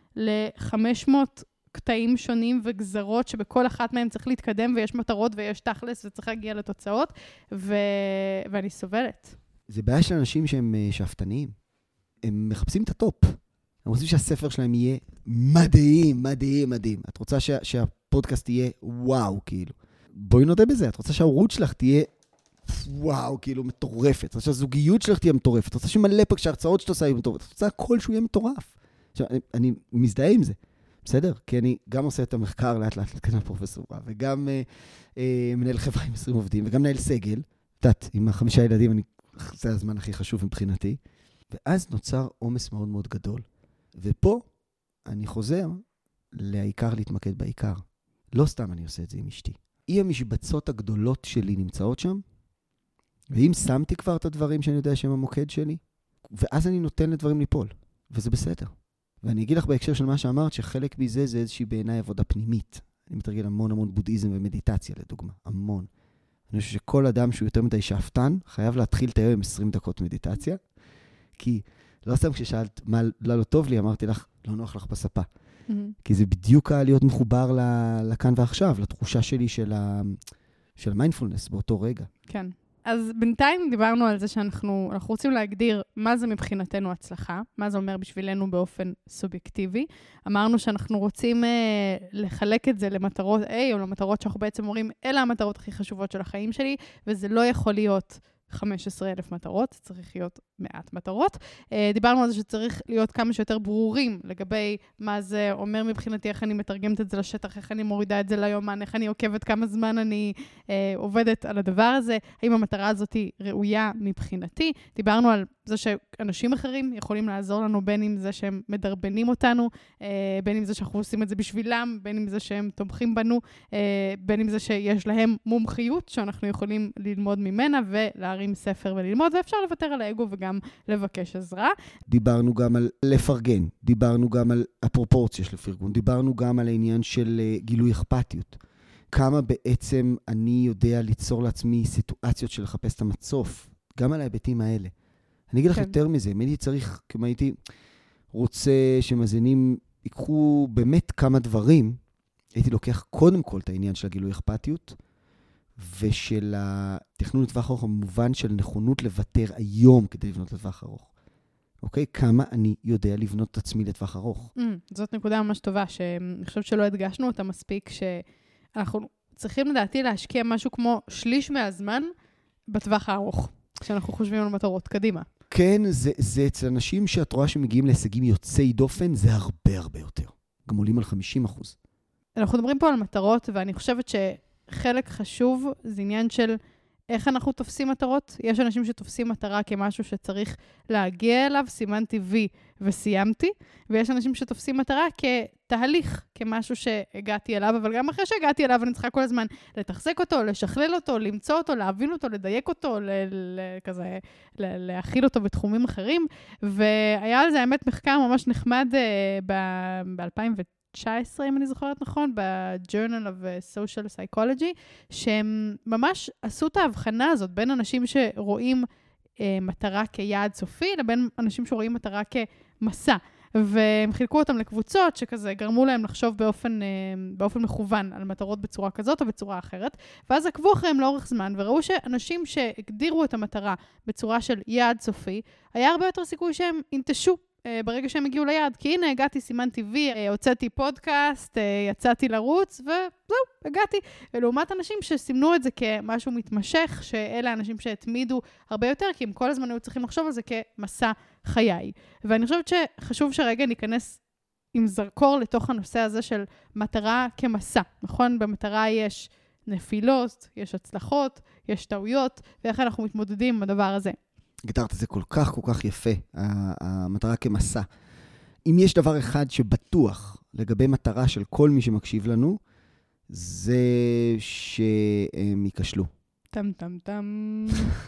ל-חמש מאות קטעים שונים וגזרות, שבכל אחת מהם צריך להתקדם, ויש מטרות, ויש תכלס, וצריך להגיע לתוצאות, ו... ואני סובלת. זה בעיה של אנשים שהם שאפתניים. הם מחפשים את הטופ. הם רוצים שהספר שלהם יהיה מדהים, מדהים, מדהים. את רוצה שה... שהפודקאסט יהיה וואו, כאילו. בואי נודה בזה. את רוצה שההורות שלך תהיה וואו, כאילו, מטורפת. את רוצה שהזוגיות שלך תהיה מטורפת. את רוצה שמלא פה כשההרצאות שאתה עושה יהיה מטורפת. את רוצה הכל שהוא יהיה מטורף. עכשיו, אני, אני מזדהה עם זה. בסדר? כי אני גם עושה את המחקר לאט לאט להתקדם לפרופסורה, וגם אה, אה, מנהל חברה עם עשרים עובדים, וגם מנהל סגל, יודעת, עם החמישה ילדים, אני, זה הזמן הכי חשוב מבחינתי, ואז נוצר עומס מאוד מאוד גדול. ופה אני חוזר לעיקר להתמקד בעיקר. לא סתם אני עושה את זה עם אשתי. אי המשבצות הגדולות שלי נמצאות שם, ואם שמתי כבר את הדברים שאני יודע שהם המוקד שלי, ואז אני נותן לדברים ליפול, וזה בסדר. ואני אגיד לך בהקשר של מה שאמרת, שחלק מזה זה איזושהי בעיניי עבודה פנימית. אני מתרגל המון המון בודהיזם ומדיטציה, לדוגמה. המון. אני חושב שכל אדם שהוא יותר מדי שאפתן, חייב להתחיל את היום עם עשרים דקות מדיטציה, כי לא סתם כששאלת מה לא טוב לי, אמרתי לך, לא נוח לך בספה. Mm-hmm. כי זה בדיוק להיות מחובר לכאן ועכשיו, לתחושה שלי של המיינדפולנס באותו רגע. כן. אז בינתיים דיברנו על זה שאנחנו אנחנו רוצים להגדיר מה זה מבחינתנו הצלחה, מה זה אומר בשבילנו באופן סובייקטיבי. אמרנו שאנחנו רוצים אה, לחלק את זה למטרות A, או למטרות שאנחנו בעצם אומרים, אלה המטרות הכי חשובות של החיים שלי, וזה לא יכול להיות חמישה עשר אלף מטרות, צריך להיות מעט מטרות. דיברנו על זה שצריך להיות כמה שיותר ברורים לגבי מה זה אומר מבחינתי, איך אני מתרגמת את זה לשטח, איך אני מורידה את זה ליומן, איך אני עוקבת, כמה זמן אני אה, עובדת על הדבר הזה, האם המטרה הזאת היא ראויה מבחינתי. דיברנו על זה שאנשים אחרים יכולים לעזור לנו, בין אם זה שהם מדרבנים אותנו, אה, בין אם זה שאנחנו עושים את זה בשבילם, בין אם זה שהם תומכים בנו, אה, בין אם זה שיש להם מומחיות שאנחנו יכולים ללמוד ממנה ולהרים ספר וללמוד, ואפשר לוותר על האגו וגם לבקש עזרה. דיברנו גם על לפרגן, דיברנו גם על הפרופורציה של הפרגון, דיברנו גם על העניין של גילוי אכפתיות. כמה בעצם אני יודע ליצור לעצמי סיטואציות של לחפש את המצוף, גם על ההיבטים האלה. אני אגיד לך כן. יותר מזה, אם הייתי צריך, כמו הייתי רוצה שמאזינים ייקחו באמת כמה דברים, הייתי לוקח קודם כל את העניין של הגילוי אכפתיות, ושל התכנון לטווח ארוך, במובן של נכונות לוותר היום כדי לבנות לטווח ארוך. אוקיי? כמה אני יודע לבנות את עצמי לטווח ארוך. Mm, זאת נקודה ממש טובה, שאני חושבת שלא הדגשנו אותה מספיק, שאנחנו צריכים לדעתי להשקיע משהו כמו שליש מהזמן בטווח הארוך, כשאנחנו חושבים על מטרות קדימה. כן, זה, זה אצל אנשים שאת רואה שמגיעים להישגים יוצאי דופן, זה הרבה הרבה יותר. גם עולים על חמישים אחוז. אנחנו מדברים פה על מטרות, ואני חושבת ש... חלק חשוב זה עניין של איך אנחנו תופסים מטרות. יש אנשים שתופסים מטרה כמשהו שצריך להגיע אליו, סימנתי וי וסיימתי, ויש אנשים שתופסים מטרה כתהליך, כמשהו שהגעתי אליו, אבל גם אחרי שהגעתי אליו אני צריכה כל הזמן לתחזק אותו, לשכלל אותו, למצוא אותו, להבין אותו, לדייק אותו, ל- ל- כזה, ל- להכיל אותו בתחומים אחרים, והיה על זה האמת מחקר ממש נחמד ב-אלפיים תשע עשרה, אם אני זוכרת נכון, ב-Journal of Social Psychology, שהם ממש עשו את ההבחנה הזאת בין אנשים שרואים אה, מטרה כיעד סופי, לבין אנשים שרואים מטרה כמסע. והם חילקו אותם לקבוצות שכזה גרמו להם לחשוב באופן, אה, באופן מכוון על מטרות בצורה כזאת או בצורה אחרת, ואז עקבו אחריהם לאורך זמן, וראו שאנשים שהגדירו את המטרה בצורה של יעד סופי, היה הרבה יותר סיכוי שהם ינטשו ברגע שהם הגיעו ליעד, כי הנה, הגעתי, סימנתי וי, הוצאתי פודקאסט, יצאתי לרוץ, וזהו, הגעתי. ולעומת אנשים שסימנו את זה כמשהו מתמשך, שאלה אנשים שהתמידו הרבה יותר, כי הם כל הזמן היו צריכים לחשוב על זה כמסע חיי. ואני חושבת שחשוב שרגע ניכנס עם זרקור לתוך הנושא הזה של מטרה כמסע, נכון? במטרה יש נפילות, יש הצלחות, יש טעויות, ואיך אנחנו מתמודדים עם הדבר הזה. הגדרת את זה כל כך, כל כך יפה, המטרה כמסע. אם יש דבר אחד שבטוח לגבי מטרה של כל מי שמקשיב לנו, זה שהם ייכשלו. טם טם טם.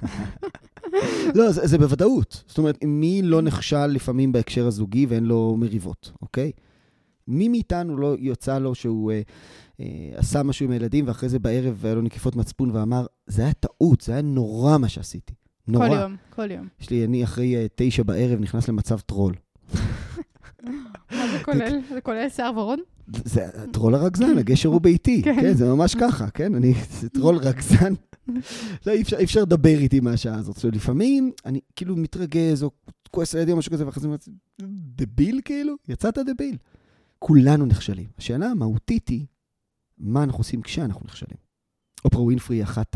לא, זה, זה בוודאות. זאת אומרת, מי לא נכשל לפעמים בהקשר הזוגי ואין לו מריבות, אוקיי? מי מאיתנו לא יוצא לו שהוא אה, אה, עשה משהו עם הילדים, ואחרי זה בערב היה לו נקיפות מצפון ואמר, זה היה טעות, זה היה נורא מה שעשיתי. נורא. כל יום, כל יום. יש לי, אני אחרי uh, תשע בערב נכנס למצב טרול. מה זה כולל? זה כולל שיער ורוד? זה טרול הרגזן, הגשר הוא ביתי. כן, זה ממש ככה, כן? אני, זה טרול רגזן. לא, אי אפשר, אי אפשר לדבר איתי מהשעה הזאת. לפעמים אני כאילו מתרגז, או כועס על ידי או משהו כזה, ואחרי זה אומרת, דביל כאילו? יצאת דביל. כולנו נכשלים. השאלה המהותית היא, מה אנחנו עושים כשאנחנו נכשלים? אופרה ווינפרי היא אחת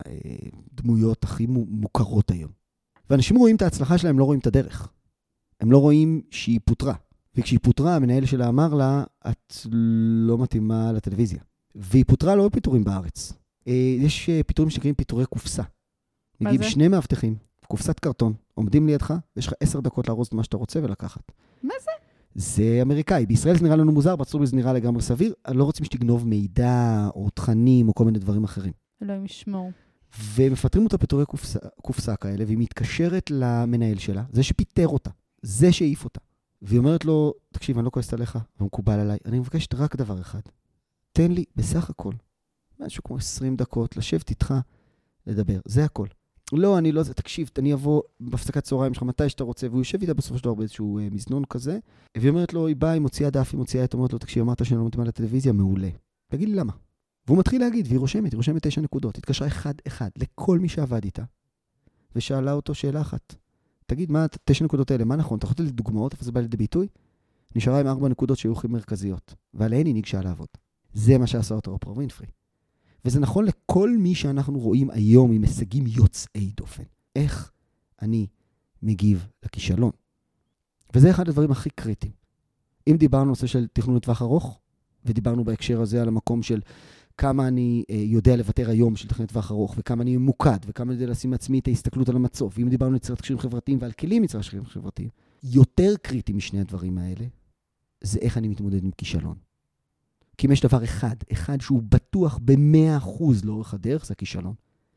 הדמויות הכי מוכרות היום. ואנשים רואים את ההצלחה שלהם, לא רואים את הדרך. הם לא רואים שהיא פוטרה. וכשהיא פוטרה, המנהל שלה אמר לה, את לא מתאימה לטלוויזיה. והיא פוטרה לא פיטורים בארץ. יש פיטורים שנקראים פיטורי קופסה. מגיעים שני מאבטחים, קופסת קרטון, עומדים לידך, ויש לך עשר דקות לארוז את מה שאתה רוצה ולקחת. מה זה? זה אמריקאי. בישראל זה נראה לנו מוזר, בארצות הברית זה נראה לגמרי סביר. לא רוצים שתגנוב מידע או תכנים או כל מיני דברים אחרים. לא ישמעו. ומפטרים אותה פיטורי קופסה, קופסה כאלה, והיא מתקשרת למנהל שלה, זה שפיטר אותה, זה שהעיף אותה. והיא אומרת לו, תקשיב, אני לא כועסת עליך, ומקובל עליי, אני מבקשת רק דבר אחד. תן לי בסך הכל, משהו כמו עשרים דקות, לשבת איתך, לדבר. זה הכל. לא, אני לא, תקשיב, אני אבוא בהפסקת צהריים שלך מתי שאתה רוצה, והוא יושב איתה בסופו של דבר באיזשהו אה, מזנון כזה, והיא אומרת לו, היא באה, היא מוציאה דף, היא מוציאה את, אומרת לו, תקשיב, אמרת שאני לא מתאימה לטלוויזיה, מעולה. תגיד לי למה. והוא מתחיל להגיד, והיא רושמת, היא רושמת תשע נקודות, התקשרה אחד-אחד לכל מי שעבד איתה, ושאלה אותו שאלה אחת. תגיד, מה, תשע נקודות האלה, מה נכון? אתה יכול לתת לי דוגמאות, איפה זה בא לידי ביטוי? נשארה עם ארבע נקודות שהיו הכי מרכזיות, ועליהן היא ניגשה לעבוד. זה מה שעשה אותה אופרה ווינפרי. וזה נכון לכל מי שאנחנו רואים היום עם הישגים יוצאי דופן. איך אני מגיב לכישלון? וזה אחד הדברים הכי קריטיים. אם דיברנו על נושא של תכנון לטווח ארוך, ודיברנו בהקשר הזה על המקום של כמה אני אה, יודע לוותר היום של תכנון לטווח ארוך, וכמה אני ממוקד, וכמה אני יודע לשים עצמי את ההסתכלות על המצוף, ואם דיברנו על יצירת קשרים חברתיים ועל כלים יצירת קשרים חברתיים, יותר קריטי משני הדברים האלה, זה איך אני מתמודד עם כישלון. כי אם יש דבר אחד, אחד שהוא בטוח ב-מאה אחוז לאורך הדרך, זה הכישלון.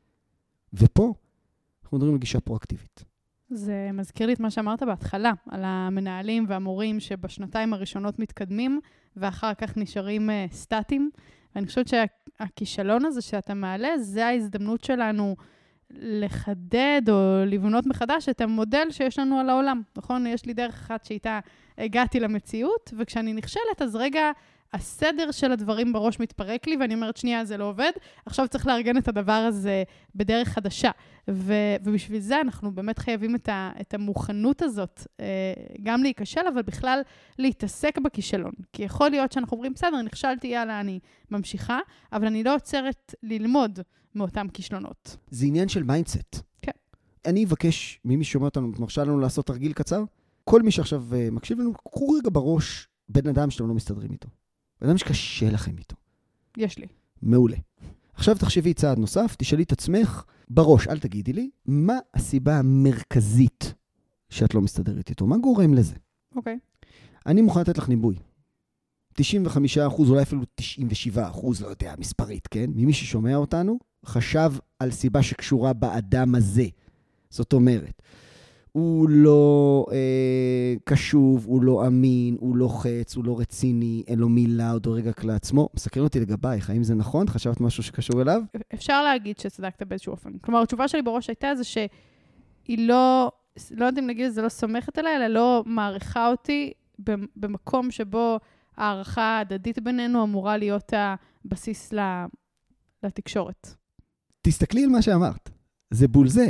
ופה אנחנו מדברים על גישה פרואקטיבית. זה מזכיר לי את מה שאמרת בהתחלה, על המנהלים והמורים שבשנתיים הראשונות מתקדמים, ואחר כך נשארים uh, סטטיים. ואני חושבת שהכישלון הזה שאתה מעלה, זה ההזדמנות שלנו לחדד או לבנות מחדש את המודל שיש לנו על העולם. נכון? יש לי דרך אחת שאיתה הגעתי למציאות, וכשאני נכשלת, אז רגע הסדר של הדברים בראש מתפרק לי, ואני אומרת, שנייה, זה לא עובד. עכשיו צריך לארגן את הדבר הזה בדרך חדשה. ו- ובשביל זה אנחנו באמת חייבים את, ה- את המוכנות הזאת, גם להיכשל, אבל בכלל להתעסק בכישלון. כי יכול להיות שאנחנו אומרים, בסדר, נכשלתי, יאללה, אני ממשיכה, אבל אני לא עוצרת ללמוד מאותם כישלונות. זה עניין של מיינדסט. כן. אני אבקש, ממי שומע אותנו, מרשה לנו לעשות תרגיל קצר, כל מי שעכשיו מקשיב לנו, קחו רגע בראש בן אדם שאתם לא מסתדרים איתו. בן אדם שקשה לכם איתו. יש לי. מעולה. עכשיו תחשבי צעד נוסף, תשאלי את עצמך, בראש, אל תגידי לי, מה הסיבה המרכזית שאת לא מסתדרת איתו? מה גורם לזה? אוקיי. אני מוכן לתת לך ניבוי. תשעים וחמישה אחוז, אולי אפילו תשעים ושבעה אחוז, לא יודע, מספרית, כן? ממי ששומע אותנו, חשב על סיבה שקשורה באדם הזה. זאת אומרת, הוא לא אה, קשוב, הוא לא אמין, הוא לא חץ, הוא לא רציני, אין לו מילה עוד רגע לעצמו. מסקרן אותי לגבייך, האם זה נכון? חשבת משהו שקשור אליו? אפשר להגיד שצדקת באיזשהו אופן. כלומר, התשובה שלי בראש הייתה זה שהיא לא, לא יודעת אם נגיד את זה, לא סומכת עליי, אלא לא מעריכה אותי במקום שבו הערכה ההדדית בינינו אמורה להיות הבסיס לתקשורת. תסתכלי על מה שאמרת. זה בול זה.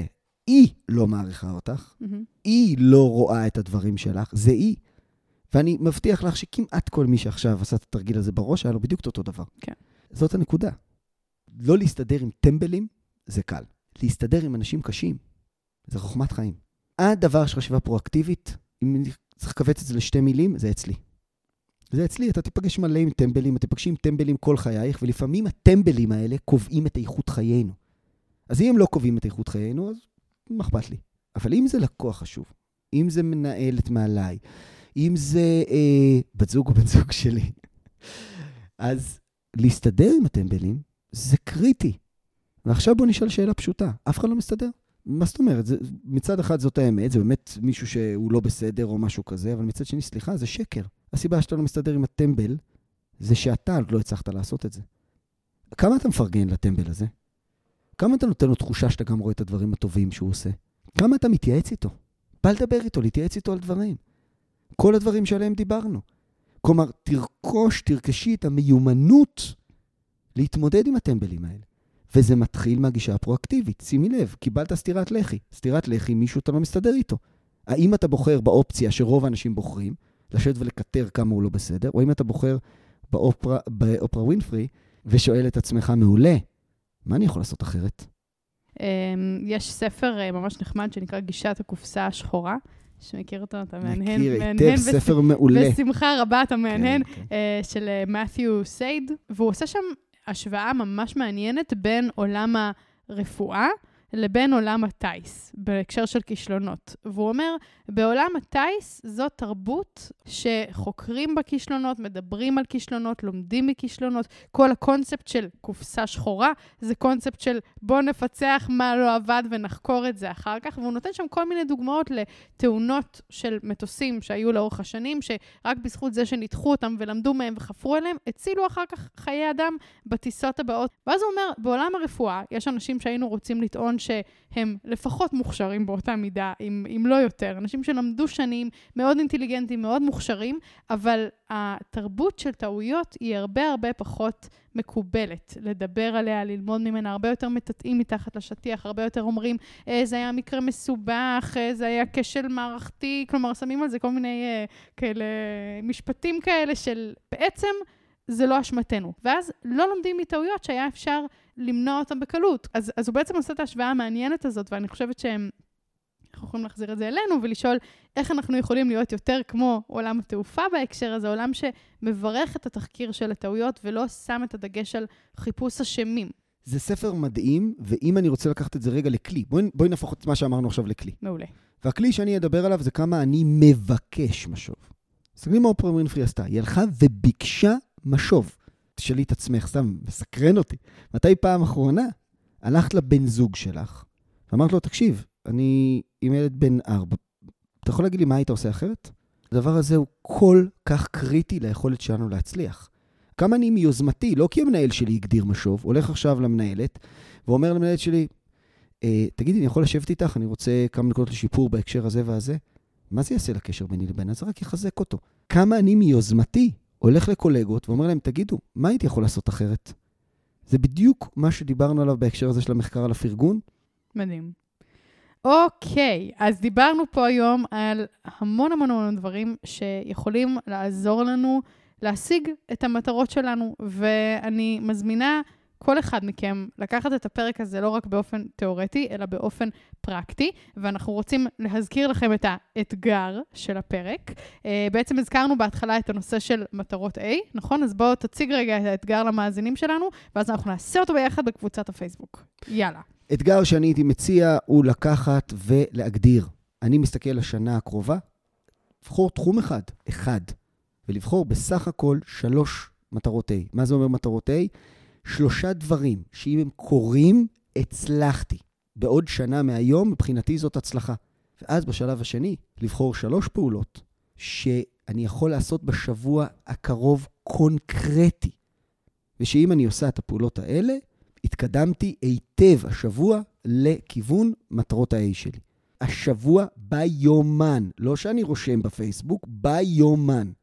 היא לא מעריכה אותך, Mm-hmm. היא לא רואה את הדברים שלך, זה היא. ואני מבטיח לך שכמעט כל מי שעכשיו עשה את התרגיל הזה בראש, היה לו בדיוק אותו דבר. כן. זאת הנקודה. לא להסתדר עם טמבלים, זה קל. להסתדר עם אנשים קשים, זה חוכמת חיים. הדבר של חשיבה פרואקטיבית, אם אני צריך לקבץ את זה לשתי מילים, זה אצלי. זה אצלי, אתה תיפגש מלא עם טמבלים, אתה תיפגש עם טמבלים כל חייך, ולפעמים הטמבלים האלה קובעים את איכות חיינו. אז אם הם לא קובעים את איכות חיינו, אז מה אכפת לי? אבל אם זה לקוח חשוב, אם זה מנהלת מעליי, אם זה אה, בת זוג או בן זוג שלי, אז להסתדר עם הטמבלים זה קריטי. ועכשיו בוא נשאל שאלה פשוטה. אף אחד לא מסתדר? מה זאת אומרת? זה, מצד אחד זאת האמת, זה באמת מישהו שהוא לא בסדר או משהו כזה, אבל מצד שני, סליחה, זה שקר. הסיבה שאתה לא מסתדר עם הטמבל, זה שאתה לא הצלחת לעשות את זה. כמה אתה מפרגן לטמבל הזה? כמה אתה נותן לו תחושה שאתה גם רואה את הדברים הטובים שהוא עושה? כמה אתה מתייעץ איתו? בא לדבר איתו, להתייעץ איתו על דברים. כל הדברים שעליהם דיברנו. כלומר, תרכוש, תרכשי את המיומנות להתמודד עם הטמבלים האלה. וזה מתחיל מהגישה הפרואקטיבית. שימי לב, קיבלת סתירת לחי. סתירת לחי, מישהו אתה לא מסתדר איתו. האם אתה בוחר באופציה שרוב האנשים בוחרים, לשבת ולקטר כמה הוא לא בסדר, או אם אתה בוחר באופרה, באופרה ווינפרי, ושואל את עצמך מעולה, מה אני יכול לעשות אחרת? יש ספר ממש נחמד שנקרא גישת הקופסה השחורה, שמכיר אותו, אתה מהנהן. מכיר היטב, ספר מעולה. בשמחה רבה אתה מהנהן, של מת'יו סייד, והוא עושה שם השוואה ממש מעניינת בין עולם הרפואה לבין עולם הטייס, בהקשר של כישלונות. והוא אומר, בעולם הטייס זאת תרבות שחוקרים בכישלונות, מדברים על כישלונות, לומדים מכישלונות. כל הקונספט של קופסה שחורה, זה קונספט של בוא נפצח מה לא עבד ונחקור את זה אחר כך. והוא נותן שם כל מיני דוגמאות לתאונות של מטוסים שהיו לאורך השנים, שרק בזכות זה שניתחו אותם ולמדו מהם וחפרו אליהם, הצילו אחר כך חיי אדם בטיסות הבאות. ואז הוא אומר, בעולם הרפואה יש אנשים שהיינו רוצים לטעון שהם לפחות מוכשרים באותה מידה, אם, אם לא יותר. אנשים שלמדו שנים, מאוד אינטליגנטים, מאוד מוכשרים, אבל התרבות של טעויות היא הרבה הרבה פחות מקובלת. לדבר עליה, ללמוד ממנה, הרבה יותר מטאטאים מתחת לשטיח, הרבה יותר אומרים, אה, זה היה מקרה מסובך, אה, זה היה כשל מערכתי, כלומר, שמים על זה כל מיני אה, כאלה משפטים כאלה של בעצם זה לא אשמתנו. ואז לא לומדים מטעויות שהיה אפשר למנוע אותם בקלות. אז, אז הוא בעצם עושה את ההשוואה המעניינת הזאת, ואני חושבת שהם אנחנו יכולים להחזיר את זה אלינו ולשאול איך אנחנו יכולים להיות יותר כמו עולם התעופה בהקשר הזה, עולם שמברך את התחקיר של הטעויות ולא שם את הדגש על חיפוש אשמים. זה ספר מדהים, ואם אני רוצה לקחת את זה רגע לכלי, בואי, בואי נהפוך את מה שאמרנו עכשיו לכלי. מעולה. והכלי שאני אדבר עליו זה כמה אני מבקש משוב. סגרים מה אופרה ווינפרי עשתה, היא הלכה וביקשה משוב. תשאלי את עצמך, סתם, מסקרן אותי. מתי פעם אחרונה הלכת לבן זוג שלך, ואמרת לו, תקשיב, אני עם ילד בן ארבע, אתה יכול להגיד לי מה היית עושה אחרת? הדבר הזה הוא כל כך קריטי ליכולת שלנו להצליח. כמה אני מיוזמתי, לא כי המנהל שלי הגדיר משוב, הולך עכשיו למנהלת, ואומר למנהלת שלי, אה, תגידי, אני יכול לשבת איתך, אני רוצה כמה נקודות לשיפור בהקשר הזה והזה. מה זה יעשה לקשר ביני לבין? אז זה רק יחזק אותו. כמה אני מיוזמתי, הולך לקולגות ואומר להם, תגידו, מה הייתי יכול לעשות אחרת? זה בדיוק מה שדיברנו עליו בהקשר הזה של המחקר על הפרגון. מדהים. אוקיי, אז דיברנו פה היום על המון המון המון דברים שיכולים לעזור לנו להשיג את המטרות שלנו, ואני מזמינה כל אחד מכם לקחת את הפרק הזה לא רק באופן תיאורטי, אלא באופן פרקטי, ואנחנו רוצים להזכיר לכם את האתגר של הפרק. בעצם הזכרנו בהתחלה את הנושא של מטרות A, נכון? אז בואו תציג רגע את האתגר למאזינים שלנו, ואז אנחנו נעשה אותו ביחד בקבוצת הפייסבוק. יאללה. אתגר שאני הייתי מציע הוא לקחת ולהגדיר. אני מסתכל לשנה הקרובה, לבחור תחום אחד, אחד, ולבחור בסך הכל שלוש מטרות A. מה זה אומר מטרות A? שלושה דברים שאם הם קורים, הצלחתי. בעוד שנה מהיום, מבחינתי זאת הצלחה. ואז בשלב השני, לבחור שלוש פעולות שאני יכול לעשות בשבוע הקרוב קונקרטי. ושאם אני עושה את הפעולות האלה, התקדמתי היטב השבוע לכיוון מטרות ה-A שלי. השבוע ביומן, לא שאני רושם בפייסבוק, ביומן.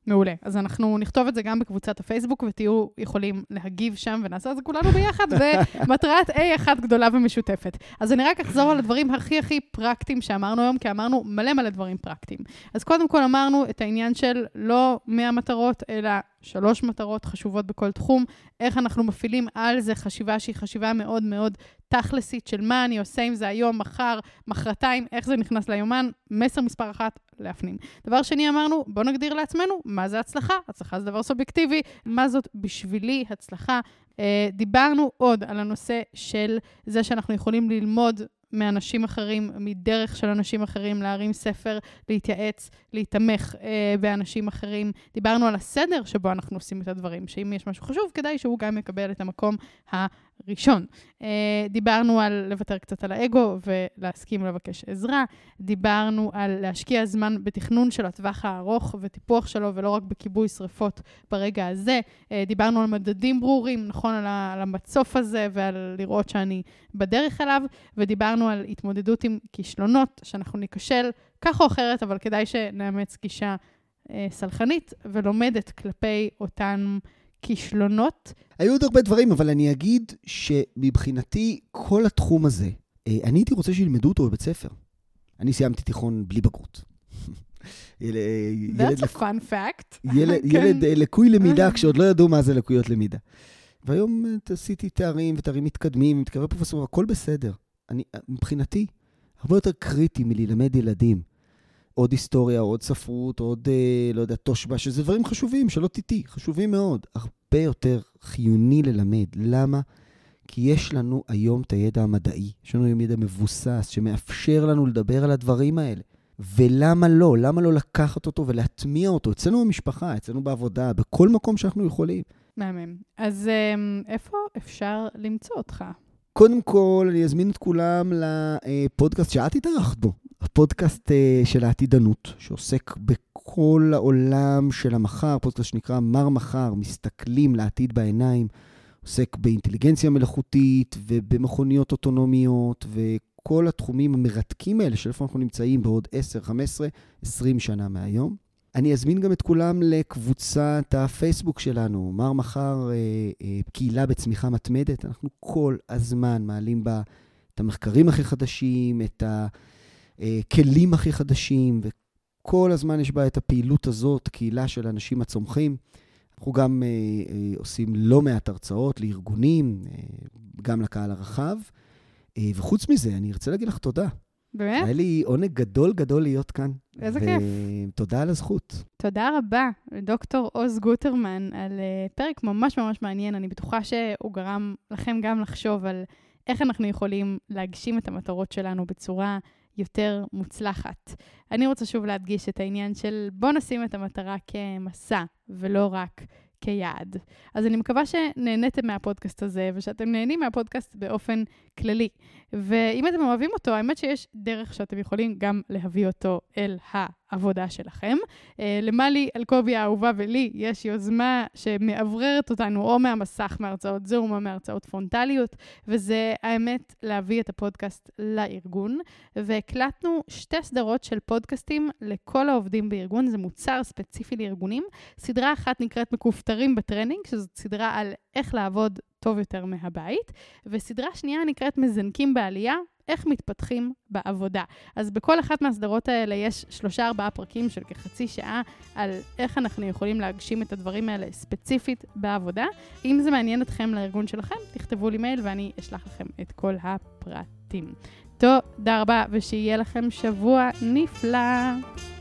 מעולה. אז אנחנו נכתוב את זה גם בקבוצת הפייסבוק, ותהיו יכולים להגיב שם, ונעשה את זה כולנו ביחד, ומטרת A אחת גדולה ומשותפת. אז אני רק אחזור על הדברים הכי הכי פרקטיים שאמרנו היום, כי אמרנו מלא מלא דברים פרקטיים. אז קודם כל אמרנו את העניין של לא מאה מטרות, אלא שלוש מטרות חשובות בכל תחום, איך אנחנו מפעילים על זה חשיבה שהיא חשיבה מאוד מאוד תכלסית של מה אני עושה עם זה היום, מחר, מחרתיים, איך זה נכנס ליומן, מסר מספר אחת, להפנים. דבר שני אמרנו, בוא נגדיר לעצמנו, מה זה הצלחה? הצלחה זה דבר סובייקטיבי, מה זאת בשבילי הצלחה? אה, דיברנו עוד על הנושא של זה שאנחנו יכולים ללמוד מאנשים אחרים, מדרך של אנשים אחרים, להרים ספר, להתייעץ, להתמך אה, באנשים אחרים. דיברנו על הסדר שבו אנחנו עושים את הדברים, שאם יש משהו חשוב, כדאי שהוא גם יקבל את המקום הראשון. אה, דיברנו על לוותר קצת על האגו ולהסכים לבקש עזרה. דיברנו על להשקיע זמן בתכנון של הטווח הארוך וטיפוח שלו, ולא רק בכיבוי שריפות ברגע הזה. אה, דיברנו על מדדים ברורים, נכון, על, על המצוף הזה ועל לראות שאני בדרך אליו, ודיברנו על התמודדות עם כישלונות, שאנחנו ניקשל כך או אחרת, אבל כדאי שנאמץ גישה אה, סלחנית ולומדת כלפי אותן כישלונות. היו עוד הרבה דברים, אבל אני אגיד שמבחינתי כל התחום הזה, אה, אני הייתי רוצה שילמדו אותו בבית ספר. אני סיימתי תיכון בלי בגרות. That's a fun fact. ילד, ילד לקוי למידה, כשעוד לא ידעו מה זה לקויות למידה. והיום עשיתי תארים ותארים מתקדמים, מתקרב פרופסור, הכל בסדר. אני, מבחינתי, הרבה יותר קריטי מללמד ילדים. עוד היסטוריה, עוד ספרות, עוד, אה, לא יודע, תושבה, שזה דברים חשובים, שלא תיתי, חשובים מאוד. הרבה יותר חיוני ללמד. למה? כי יש לנו היום את הידע המדעי. יש לנו היום ידע מבוסס, שמאפשר לנו לדבר על הדברים האלה. ולמה לא? למה לא לקחת אותו ולהטמיע אותו? אצלנו במשפחה, אצלנו בעבודה, בכל מקום שאנחנו יכולים. מהמם. אז איפה אפשר למצוא אותך? קודם כל, אני אזמין את כולם לפודקאסט שאת התארחת בו. הפודקאסט של העתידנות, שעוסק בכל העולם של המחר, פודקאסט שנקרא מר מחר, מסתכלים לעתיד בעיניים, עוסק באינטליגנציה מלאכותית ובמכוניות אוטונומיות, וכל התחומים המרתקים האלה, שאיפה אנחנו נמצאים בעוד עשר, חמש עשרה, עשרים שנה מהיום. אני אזמין גם את כולם לקבוצת הפייסבוק שלנו, מר מחר, אה, אה, קהילה בצמיחה מתמדת. אנחנו כל הזמן מעלים בה את המחקרים הכי חדשים, את הכלים הכי חדשים, וכל הזמן יש בה את הפעילות הזאת, קהילה של אנשים הצומחים. אנחנו גם אה, אה, עושים לא מעט הרצאות לארגונים, אה, גם לקהל הרחב. אה, וחוץ מזה, אני ארצה להגיד לך תודה. באמת? היה לי עונג גדול גדול להיות כאן. איזה כיף. ותודה על הזכות. תודה רבה לדוקטור עוז גוטרמן על uh, פרק ממש ממש מעניין. אני בטוחה שהוא גרם לכם גם לחשוב על איך אנחנו יכולים להגשים את המטרות שלנו בצורה יותר מוצלחת. אני רוצה שוב להדגיש את העניין של בוא נשים את המטרה כמסע ולא רק כיעד. אז אני מקווה שנהניתם מהפודקאסט הזה, ושאתם נהנים מהפודקאסט באופן כללי. ואם אתם אוהבים אותו, האמת שיש דרך שאתם יכולים גם להביא אותו אל העבודה שלכם. למלי אלקובי האהובה ולי יש יוזמה שמעבררת אותנו או מהמסך מהרצאות זום או מהרצאות פרונטליות, וזה האמת להביא את הפודקאסט לארגון. והקלטנו שתי סדרות של פודקאסטים לכל העובדים בארגון, זה מוצר ספציפי לארגונים. סדרה אחת נקראת מקופטרים בטרנינג, שזאת סדרה על איך לעבוד טוב יותר מהבית, וסדרה שנייה נקראת מזנקים בעלייה, איך מתפתחים בעבודה. אז בכל אחת מהסדרות האלה יש שלושה ארבעה פרקים של כחצי שעה על איך אנחנו יכולים להגשים את הדברים האלה ספציפית בעבודה. אם זה מעניין אתכם לארגון שלכם, תכתבו לי מייל ואני אשלח לכם את כל הפרטים. תודה רבה ושיהיה לכם שבוע נפלא.